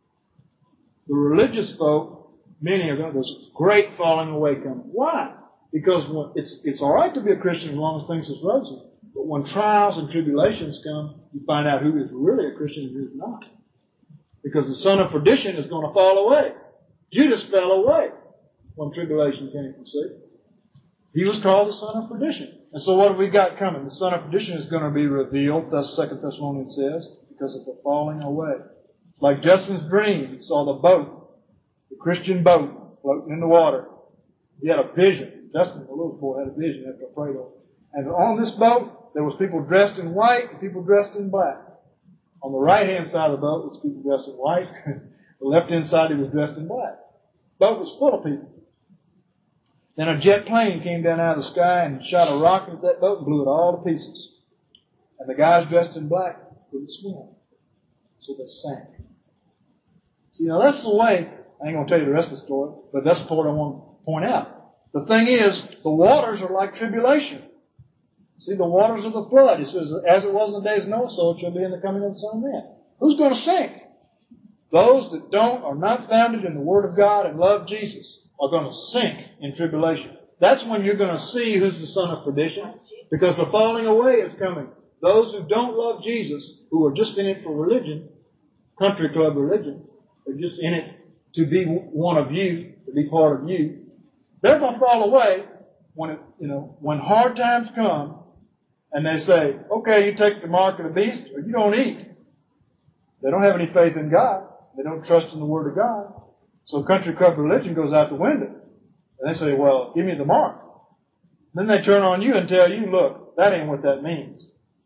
the religious folk, many of them, there's great falling away coming. Why? Because it's all right to be a Christian as long as things is rosy. But when trials and tribulations come, you find out who is really a Christian and who is not. Because the son of perdition is going to fall away. Judas fell away when tribulation came, you see. He was called the son of perdition. And so what have we got coming? The son of perdition is going to be revealed, thus 2 Thessalonians says, because of the falling away. Like Justin's dream, he saw the boat, the Christian boat, floating in the water. He had a vision. Justin, the little boy, had a vision after a prayer. And on this boat, there was people dressed in white and people dressed in black. On the right-hand side of the boat was people dressed in white. The left-hand side, he was dressed in black. The boat was full of people. Then a jet plane came down out of the sky and shot a rocket at that boat and blew it all to pieces. And the guys dressed in black couldn't swim. So they sank. See, now that's the way, I ain't going to tell you the rest of the story, but that's the part I want to point out. The thing is, the waters are like tribulation. See, the waters of the flood. It says, as it was in the days of Noah, so it shall be in the coming of the Son of Man. Who's going to sink? Those that are not founded in the Word of God and love Jesus are going to sink in tribulation. That's when you're going to see who's the son of perdition, because the falling away is coming. Those who don't love Jesus, who are just in it for religion, country club religion, they're just in it to be one of you, to be part of you, they're going to fall away when hard times come. And they say, okay, you take the mark of the beast or you don't eat. They don't have any faith in God. They don't trust in the Word of God. So country club religion goes out the window. And they say, well, give me the mark. Then they turn on you and tell you, look, that ain't what that means.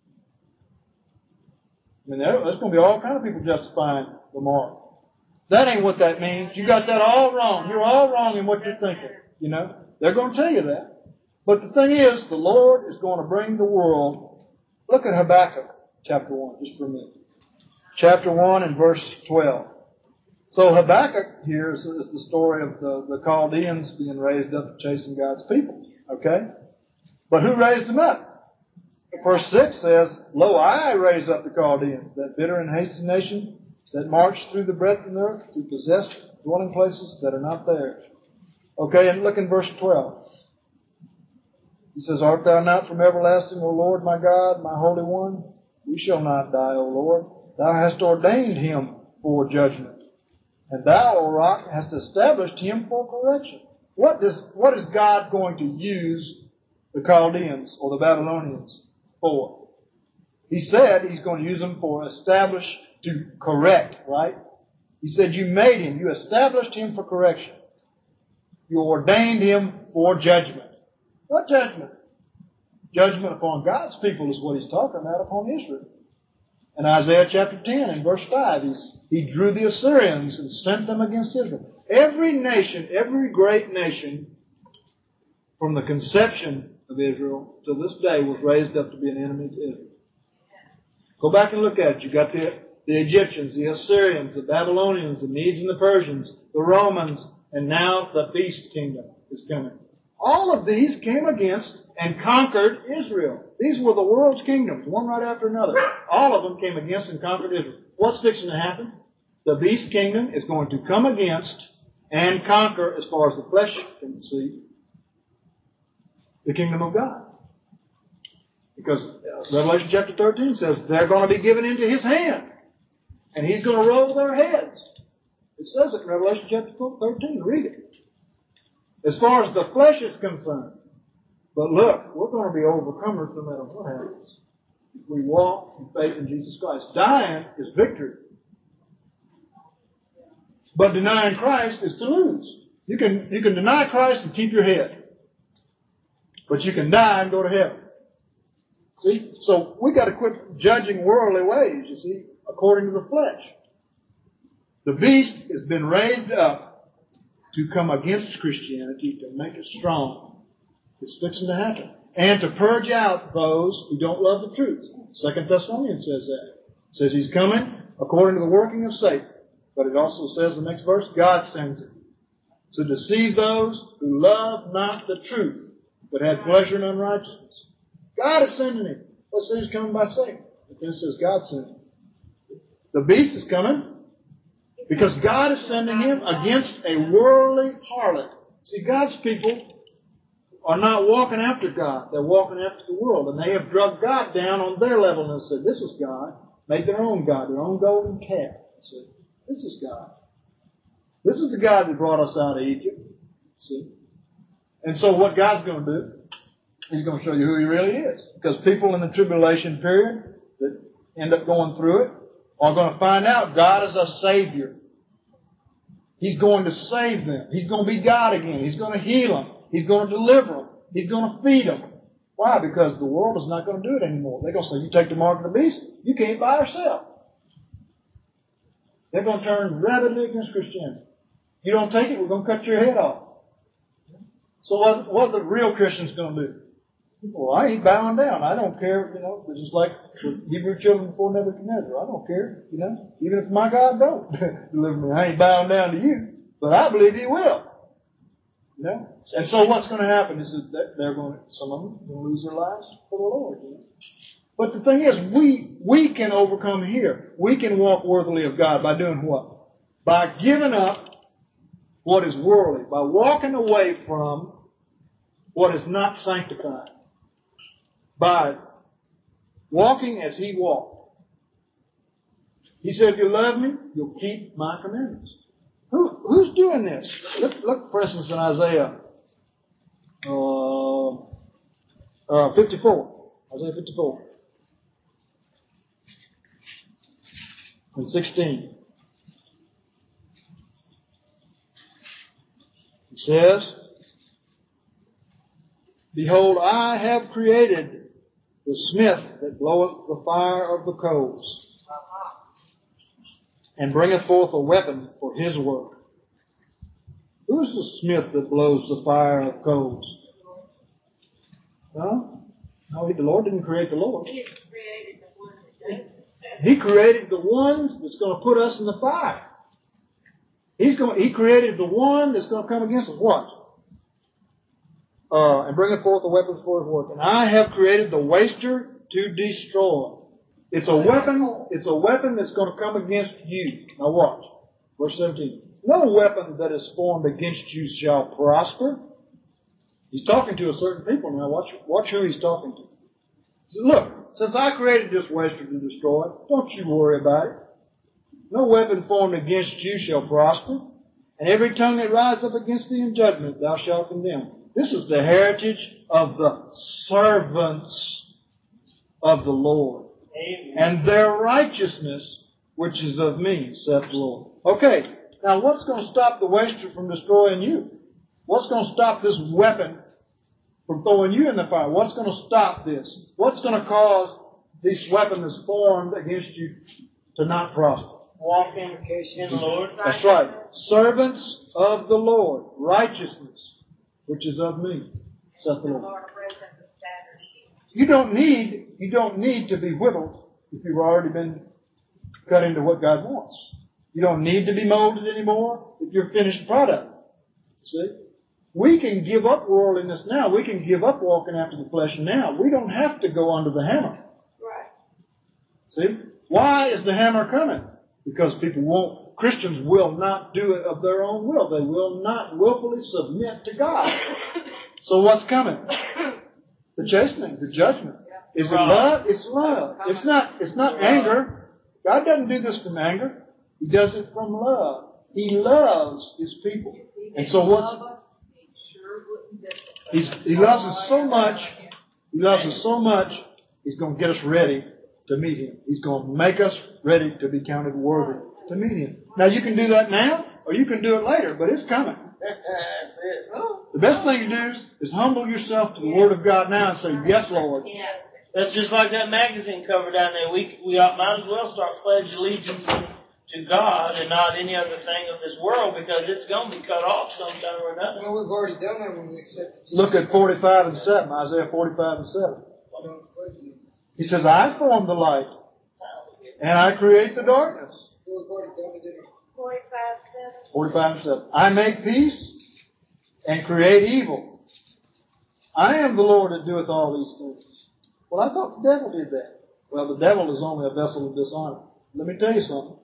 I mean, there's going to be all kinds of people justifying the mark. That ain't what that means. You got that all wrong. You're all wrong in what you're thinking. You know, they're going to tell you that. But the thing is, the Lord is going to bring the world. Look at Habakkuk chapter 1, just for a minute. Chapter 1 and verse 12. So Habakkuk here is the story of the Chaldeans being raised up to chasing God's people. Okay? But who raised them up? Verse 6 says, lo, I raise up the Chaldeans, that bitter and hasty nation that march through the breadth of the earth to possess dwelling places that are not theirs. Okay, and look in verse 12. He says, art thou not from everlasting, O Lord, my God, my Holy One? We shall not die, O Lord. Thou hast ordained him for judgment. And thou, O rock, hast established him for correction. What is God going to use the Chaldeans or the Babylonians for? He said he's going to use them for establish, to correct, right? He said you made him, you established him for correction. You ordained him for judgment. What judgment? Judgment upon God's people is what he's talking about, upon Israel. In Isaiah chapter 10 and verse 5, he drew the Assyrians and sent them against Israel. Every nation, every great nation, from the conception of Israel till this day was raised up to be an enemy to Israel. Go back and look at it. You got the Egyptians, the Assyrians, the Babylonians, the Medes and the Persians, the Romans, and now the beast kingdom is coming. All of these came against and conquered Israel. These were the world's kingdoms, one right after another. All of them came against and conquered Israel. What's fixing to happen? The beast kingdom is going to come against and conquer, as far as the flesh can see, the kingdom of God. Because Revelation chapter 13 says they're going to be given into His hand. And He's going to roll their heads. It says it in Revelation chapter 13. Read it. As far as the flesh is concerned. But look, we're going to be overcomers no matter what happens. If we walk in faith in Jesus Christ. Dying is victory. But denying Christ is to lose. You can deny Christ and keep your head. But you can die and go to heaven. See? So we got to quit judging worldly ways, you see, according to the flesh. The beast has been raised up to come against Christianity, to make it strong. It's fixing to happen. And to purge out those who don't love the truth. 2 Thessalonians says that. It says He's coming according to the working of Satan. But it also says in the next verse, God sends it to deceive those who love not the truth, but have pleasure in unrighteousness. God is sending Him. Let's say He's coming by Satan. But then it says God sent Him. The beast is coming because God is sending Him against a worldly harlot. See, God's people are not walking after God. They're walking after the world. And they have drugged God down on their level and said, this is God. Made their own God, their own golden calf. See, this is God. This is the God that brought us out of Egypt. See? And so what God's going to do, He's going to show you who He really is. Because people in the tribulation period that end up going through it are going to find out God is a Savior. He's going to save them. He's going to be God again. He's going to heal them. He's going to deliver them. He's going to feed them. Why? Because the world is not going to do it anymore. They're going to say, you take the mark of the beast, you can't buy or sell. They're going to turn rapidly against Christianity. You don't take it, we're going to cut your head off. So what are the real Christians going to do? Well, I ain't bowing down. I don't care, It's just like the Hebrew children before Nebuchadnezzar. I don't care, Even if my God don't deliver me, I ain't bowing down to you. But I believe He will. And so what's going to happen is that some of them will lose their lives for the Lord. But the thing is, we can overcome here. We can walk worthily of God by doing what? By giving up what is worldly. By walking away from what is not sanctified. By walking as He walked. He said, if you love me, you'll keep my commandments. Who's doing this? Look, for instance, in Isaiah 54. Isaiah 54. And 16. It says, behold, I have created the smith that bloweth the fire of the coals, and bringeth forth a weapon for his work. Who's the smith that blows the fire of coals? No, the Lord didn't create the Lord. He created the one that does it. He created the ones that's going to put us in the fire. He created the one that's going to come against us. What? And bringeth forth a weapon for his work. And I have created the waster to destroy. It's a weapon. It's a weapon that's going to come against you. Now watch. Verse 17. No weapon that is formed against you shall prosper. He's talking to a certain people now. Watch who He's talking to. He says, look, since I created this waster to destroy, don't you worry about it. No weapon formed against you shall prosper. And every tongue that rises up against thee in judgment thou shalt condemn. This is the heritage of the servants of the Lord. Amen. And their righteousness, which is of me, saith the Lord. Okay, now what's going to stop the waster from destroying you? What's going to stop this weapon from throwing you in the fire? What's going to stop this? What's going to cause this weapon that's formed against you to not prosper? Walk in the Lord. That's right. Servants of the Lord. Righteousness, which is of me, saith the Lord. You don't need to be whittled if you've already been cut into what God wants. You don't need to be molded anymore if you're a finished product. See? We can give up worldliness now. We can give up walking after the flesh now. We don't have to go under the hammer. Right. See? Why is the hammer coming? Because Christians will not do it of their own will. They will not willfully submit to God. So what's coming? The chastening, the judgment. Is it love? It's love. It's not anger. God doesn't do this from anger. He does it from love. He loves His people. And so He loves us so much. He loves us so much, He's going to get us ready to meet Him. He's going to make us ready to be counted worthy to meet Him. Now you can do that now, or you can do it later, but it's coming. The best thing to do is humble yourself to the Word of God now and say, yes, Lord. Yeah. That's just like that magazine cover down there. We might as well start pledging allegiance to God and not any other thing of this world, because it's going to be cut off sometime or another. Well, we've already done that when we accepted Jesus. Look at 45 and 7, Isaiah 45 and 7. He says, I form the light, and I create the darkness. 45 and 7. I make peace and create evil. I am the Lord that doeth all these things. Well, I thought the devil did that. Well, the devil is only a vessel of dishonor. Let me tell you something.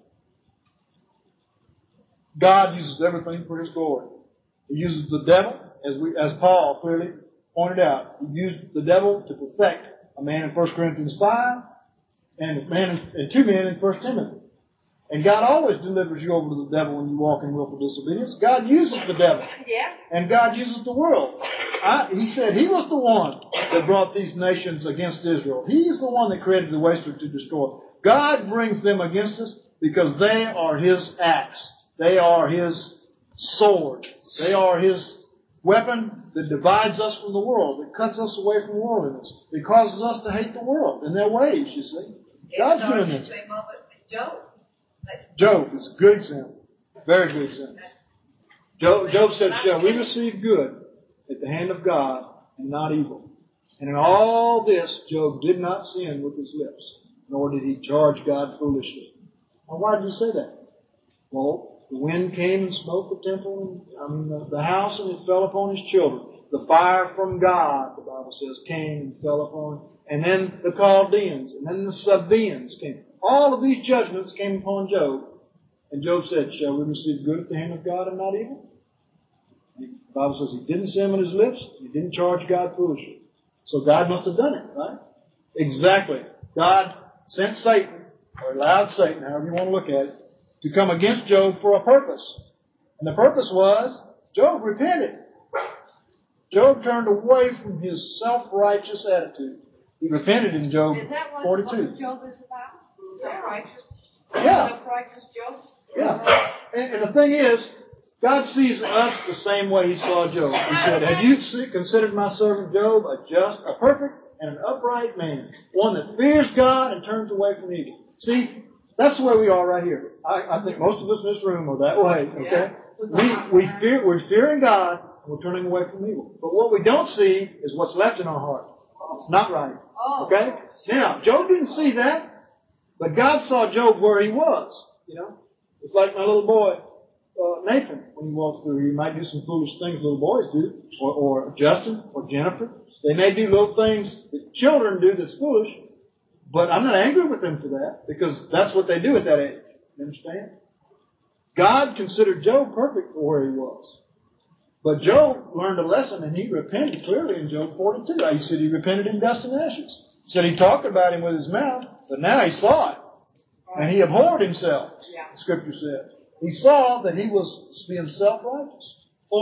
God uses everything for His glory. He uses the devil, as Paul clearly pointed out. He used the devil to perfect a man in 1 Corinthians 5 and two men in 1 Timothy. And God always delivers you over to the devil when you walk in willful disobedience. God uses the devil. Yeah. And God uses the world. He said He was the one that brought these nations against Israel. He's the one that created the waster to destroy. God brings them against us because they are His axe. They are His sword. They are His weapon that divides us from the world, that cuts us away from worldliness, that causes us to hate the world and their ways, you see. God's doing this. Job is a good example. Very good example. Job said, shall we receive good at the hand of God and not evil? And in all this, Job did not sin with his lips, nor did he charge God foolishly. Now, why did he say that? Well, the wind came and smote the temple, the house, and it fell upon his children. The fire from God, the Bible says, came and fell upon him. And then the Chaldeans, and then the Sabaeans came. All of these judgments came upon Job. And Job said, shall we receive good at the hand of God and not evil? And the Bible says he didn't sin with his lips. He didn't charge God foolishly. So God must have done it, right? Exactly. God sent Satan, or allowed Satan, however you want to look at it, to come against Job for a purpose. And the purpose was, Job repented. Job turned away from his self-righteous attitude. He repented in Job 42. Is that what Job is about? Self-righteous? Yeah. Self-righteous Job? Yeah. And the thing is, God sees us the same way He saw Job. He said, have you considered my servant Job a just, a perfect, and an upright man, one that fears God and turns away from evil? See, that's the way we are right here. I think most of us in this room are that way, okay? We're fearing God, and we're turning away from evil. But what we don't see is what's left in our heart. It's not right. Okay? Now, Job didn't see that, but God saw Job where he was. You know? It's like my little boy, Nathan, when he walks through. He might do some foolish things little boys do, or Justin, or Jennifer. They may do little things that children do that's foolish, but I'm not angry with them for that, because that's what they do at that age. You understand? God considered Job perfect for where he was. But Job learned a lesson, and he repented clearly in Job 42. He said he repented in dust and ashes. He said he talked about him with his mouth, but now he saw it. And he abhorred himself, the Scripture says. He saw that he was being self-righteous.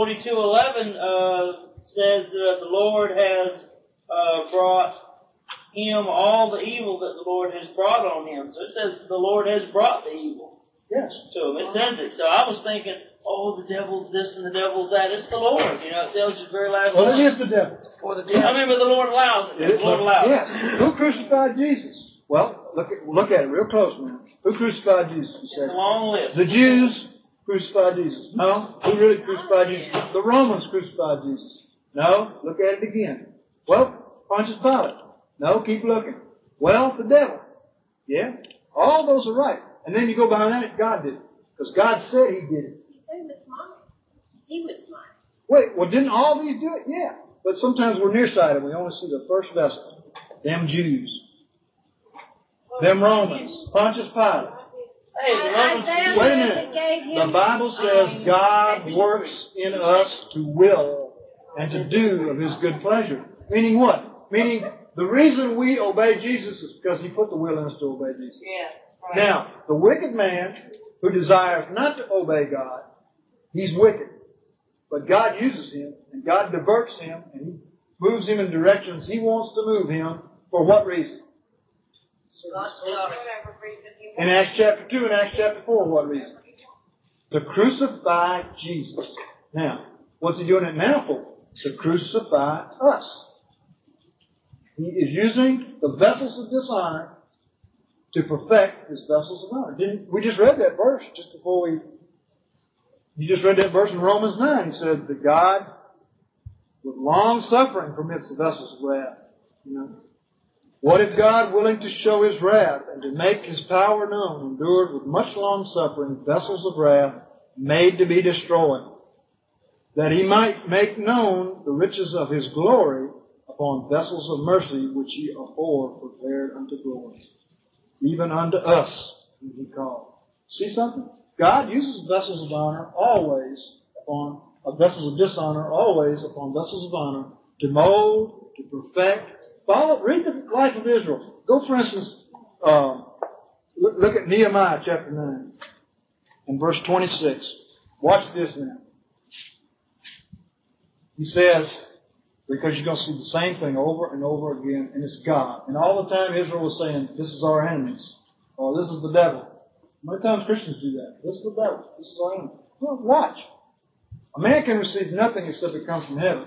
42:11 says that the Lord has brought him all the evil that the Lord has brought on him. So it says the Lord has brought the evil to him. It says it. So I was thinking, oh, the devil's this and the devil's that. It's the Lord. You know, it tells you the very last Well, it is the devil. I mean, but the Lord allows it. The Lord allows it. Yeah. Who crucified Jesus? Well, look at it real close now. Who crucified Jesus? It's a long list. The Jews crucified Jesus. No. Who really crucified Jesus? The Romans crucified Jesus. No. Look at it again. Well, Pontius Pilate. No, keep looking. Well, the devil. Yeah. All those are right. And then you go behind that, God did it. Because God said He did it. He was mine. Wait, well, didn't all these do it? Yeah. But sometimes we're nearsighted. We only see the first vessel. Them Jews. Them Romans. Pontius Pilate. Hey, the Romans. Wait a minute. The Bible says God works in us to will and to do of His good pleasure. Meaning what? Meaning the reason we obey Jesus is because He put the will in us to obey Jesus. Yes, right. Now, the wicked man who desires not to obey God, he's wicked. But God uses him, and God diverts him, and He moves him in directions He wants to move him. For what reason? In Acts chapter 2 and Acts chapter 4, what reason? To crucify Jesus. Now, what's He doing it now for? To crucify us. He is using the vessels of dishonor to perfect His vessels of honor. We just read that verse just before you just read that verse in Romans 9. He said that God, with long suffering, permits the vessels of wrath. You know, what if God, willing to show His wrath and to make His power known, endured with much long suffering vessels of wrath made to be destroyed, that He might make known the riches of His glory upon vessels of mercy which He afore prepared unto glory, even unto us whom He called. See something? God uses vessels of honor always upon vessels of dishonor always upon vessels of honor to mold, to perfect. Read the life of Israel. Go, for instance, look at Nehemiah chapter 9 and verse 26. Watch this now. He says, because you're going to see the same thing over and over again, and it's God. And all the time Israel was saying, this is our enemies, or this is the devil. How many times Christians do that? This is the devil. This is our enemy. Well, watch. A man can receive nothing except it comes from heaven.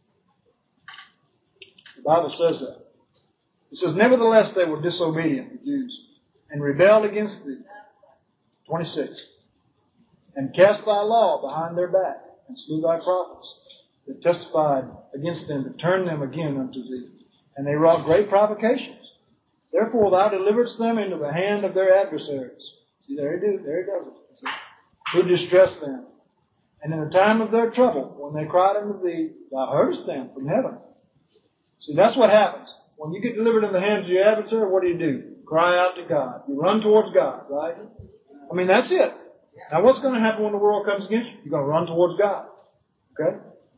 The Bible says that. It says, nevertheless they were disobedient, the Jews, and rebelled against thee. 26. And cast thy law behind their back, and slew thy prophets, that testified against them to turn them again unto thee. And they wrought great provocations. Therefore thou deliveredst them into the hand of their adversaries. See, there he does it. Who distressed them. And in the time of their trouble, when they cried unto thee, thou heardest them from heaven. See, that's what happens. When you get delivered in the hands of your adversary, what do? Cry out to God. You run towards God, right? I mean, that's it. Now, what's going to happen when the world comes against you? You're going to run towards God. Okay?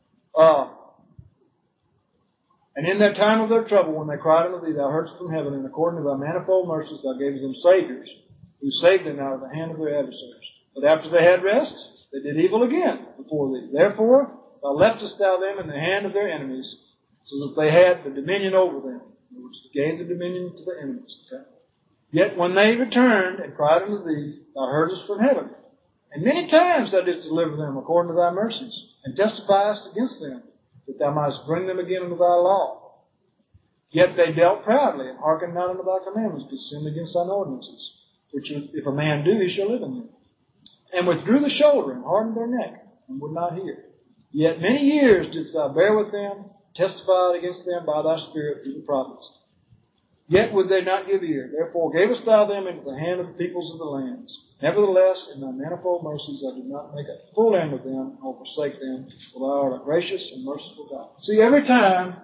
And in that time of their trouble, when they cried unto thee, thou heardest from heaven, and according to thy manifold mercies, thou gavest them saviors, who saved them out of the hand of their adversaries. But after they had rest, they did evil again before thee. Therefore, thou leftest thou them in the hand of their enemies, so that they had the dominion over them, which gave the dominion to the enemies. Okay? Yet when they returned and cried unto thee, thou heardest from heaven. And many times thou didst deliver them according to thy mercies, and testifiest against them, that thou mightest bring them again unto thy law. Yet they dealt proudly, and hearkened not unto thy commandments, but sinned against thine ordinances, which if a man do, he shall live in them. And withdrew the shoulder, and hardened their neck, and would not hear. Yet many years didst thou bear with them, testified against them by thy Spirit through the prophets. Yet would they not give ear. Therefore gavest thou them into the hand of the peoples of the lands. Nevertheless, in thy manifold mercies I did not make a full end of them, or forsake them, for thou art a gracious and merciful God. See, every time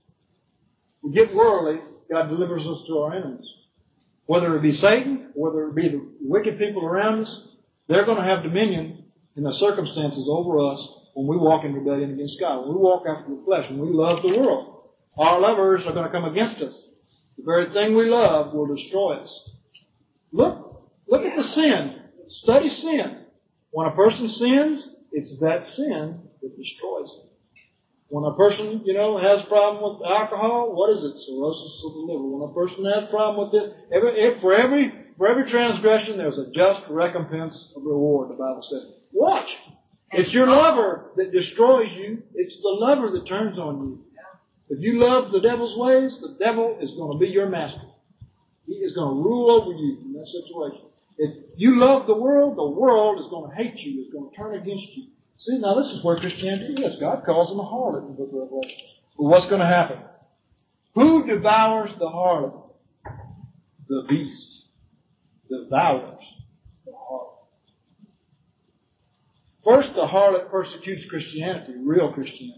we get worldly, God delivers us to our enemies. Whether it be Satan, whether it be the wicked people around us, they're going to have dominion in the circumstances over us when we walk in rebellion against God. When we walk after the flesh, when we love the world, our lovers are going to come against us. The very thing we love will destroy us. Look at the sin. Study sin. When a person sins, it's that sin that destroys them. When a person, has a problem with alcohol, what is it? Cirrhosis of the liver. When a person has a problem with this, for every transgression, there's a just recompense of reward, the Bible says. Watch. It's your lover that destroys you. It's the lover that turns on you. If you love the devil's ways, the devil is going to be your master. He is going to rule over you in that situation. If you love the world is going to hate you. It's going to turn against you. See, now this is where Christianity is. God calls them a harlot in the book of Revelation. But what's going to happen? Who devours the harlot? The beast devours the harlot. First, the harlot persecutes Christianity, real Christianity.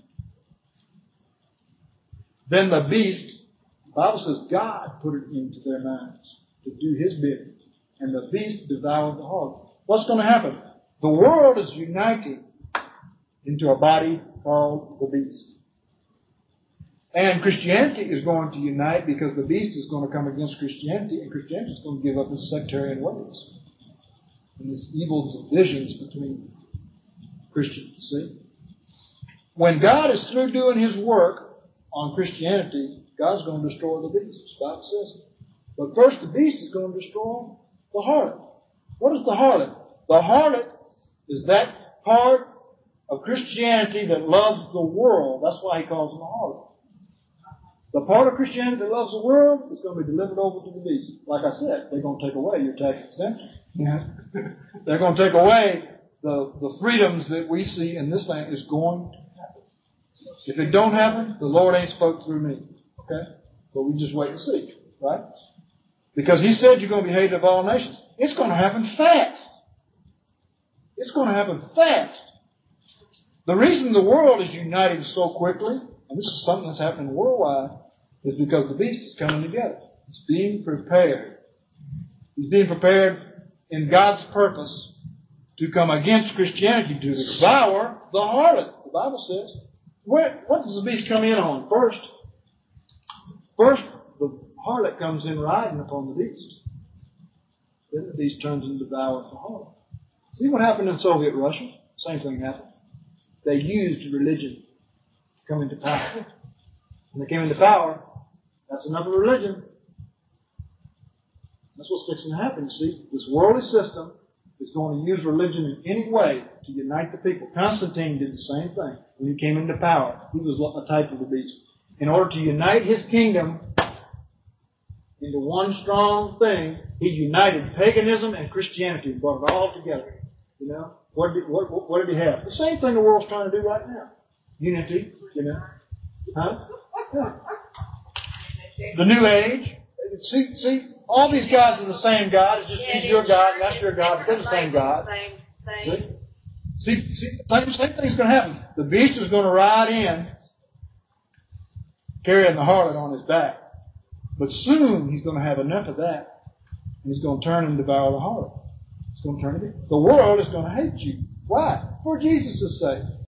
Then the beast, the Bible says God put it into their minds to do His bidding. And the beast devoured the harlot. What's going to happen? The world is uniting into a body called the beast. And Christianity is going to unite because the beast is going to come against Christianity, and Christianity is going to give up its sectarian ways and its evil divisions between Christians. See? When God is through doing His work on Christianity, God's going to destroy the beast. The Bible says it. But first, the beast is going to destroy the harlot. What is the harlot? The harlot is that part of Christianity that loves the world. That's why He calls them a harlot. The part of Christianity that loves the world is going to be delivered over to the beast. Like I said, they're going to take away your tax exemption. They're going to take away the freedoms that we see in this land. Is going to happen. If it don't happen, the Lord ain't spoke through me. Okay? But we just wait and see. Right? Because He said you're going to be hated of all nations. It's going to happen fast. It's going to happen fast. The reason the world is uniting so quickly, and this is something that's happening worldwide, is because the beast is coming together. It's being prepared. He's being prepared in God's purpose to come against Christianity, to devour the harlot. The Bible says. What does the beast come in on? First, the harlot comes in riding upon the beast. Then the beast turns and devours the harlot. See what happened in Soviet Russia? Same thing happened. They used religion to come into power. When they came into power, that's enough of religion. That's what's fixing to happen, you see. This worldly system is going to use religion in any way to unite the people. Constantine did the same thing when he came into power. He was a type of the beast. In order to unite his kingdom into one strong thing, he united paganism and Christianity and brought it all together. You know, what did he have? The same thing the world's trying to do right now. Unity, you know. Huh? Yeah. The New Age. See, all these gods are the same God. It's just He's your God and that's your God, but they're the same God. See, same thing's going to happen. The beast is going to ride in, carrying the harlot on his back. But soon he's going to have enough of that, and he's going to turn and devour the harlot. He's going to turn it in. The world is going to hate you. Why? For Jesus' sake.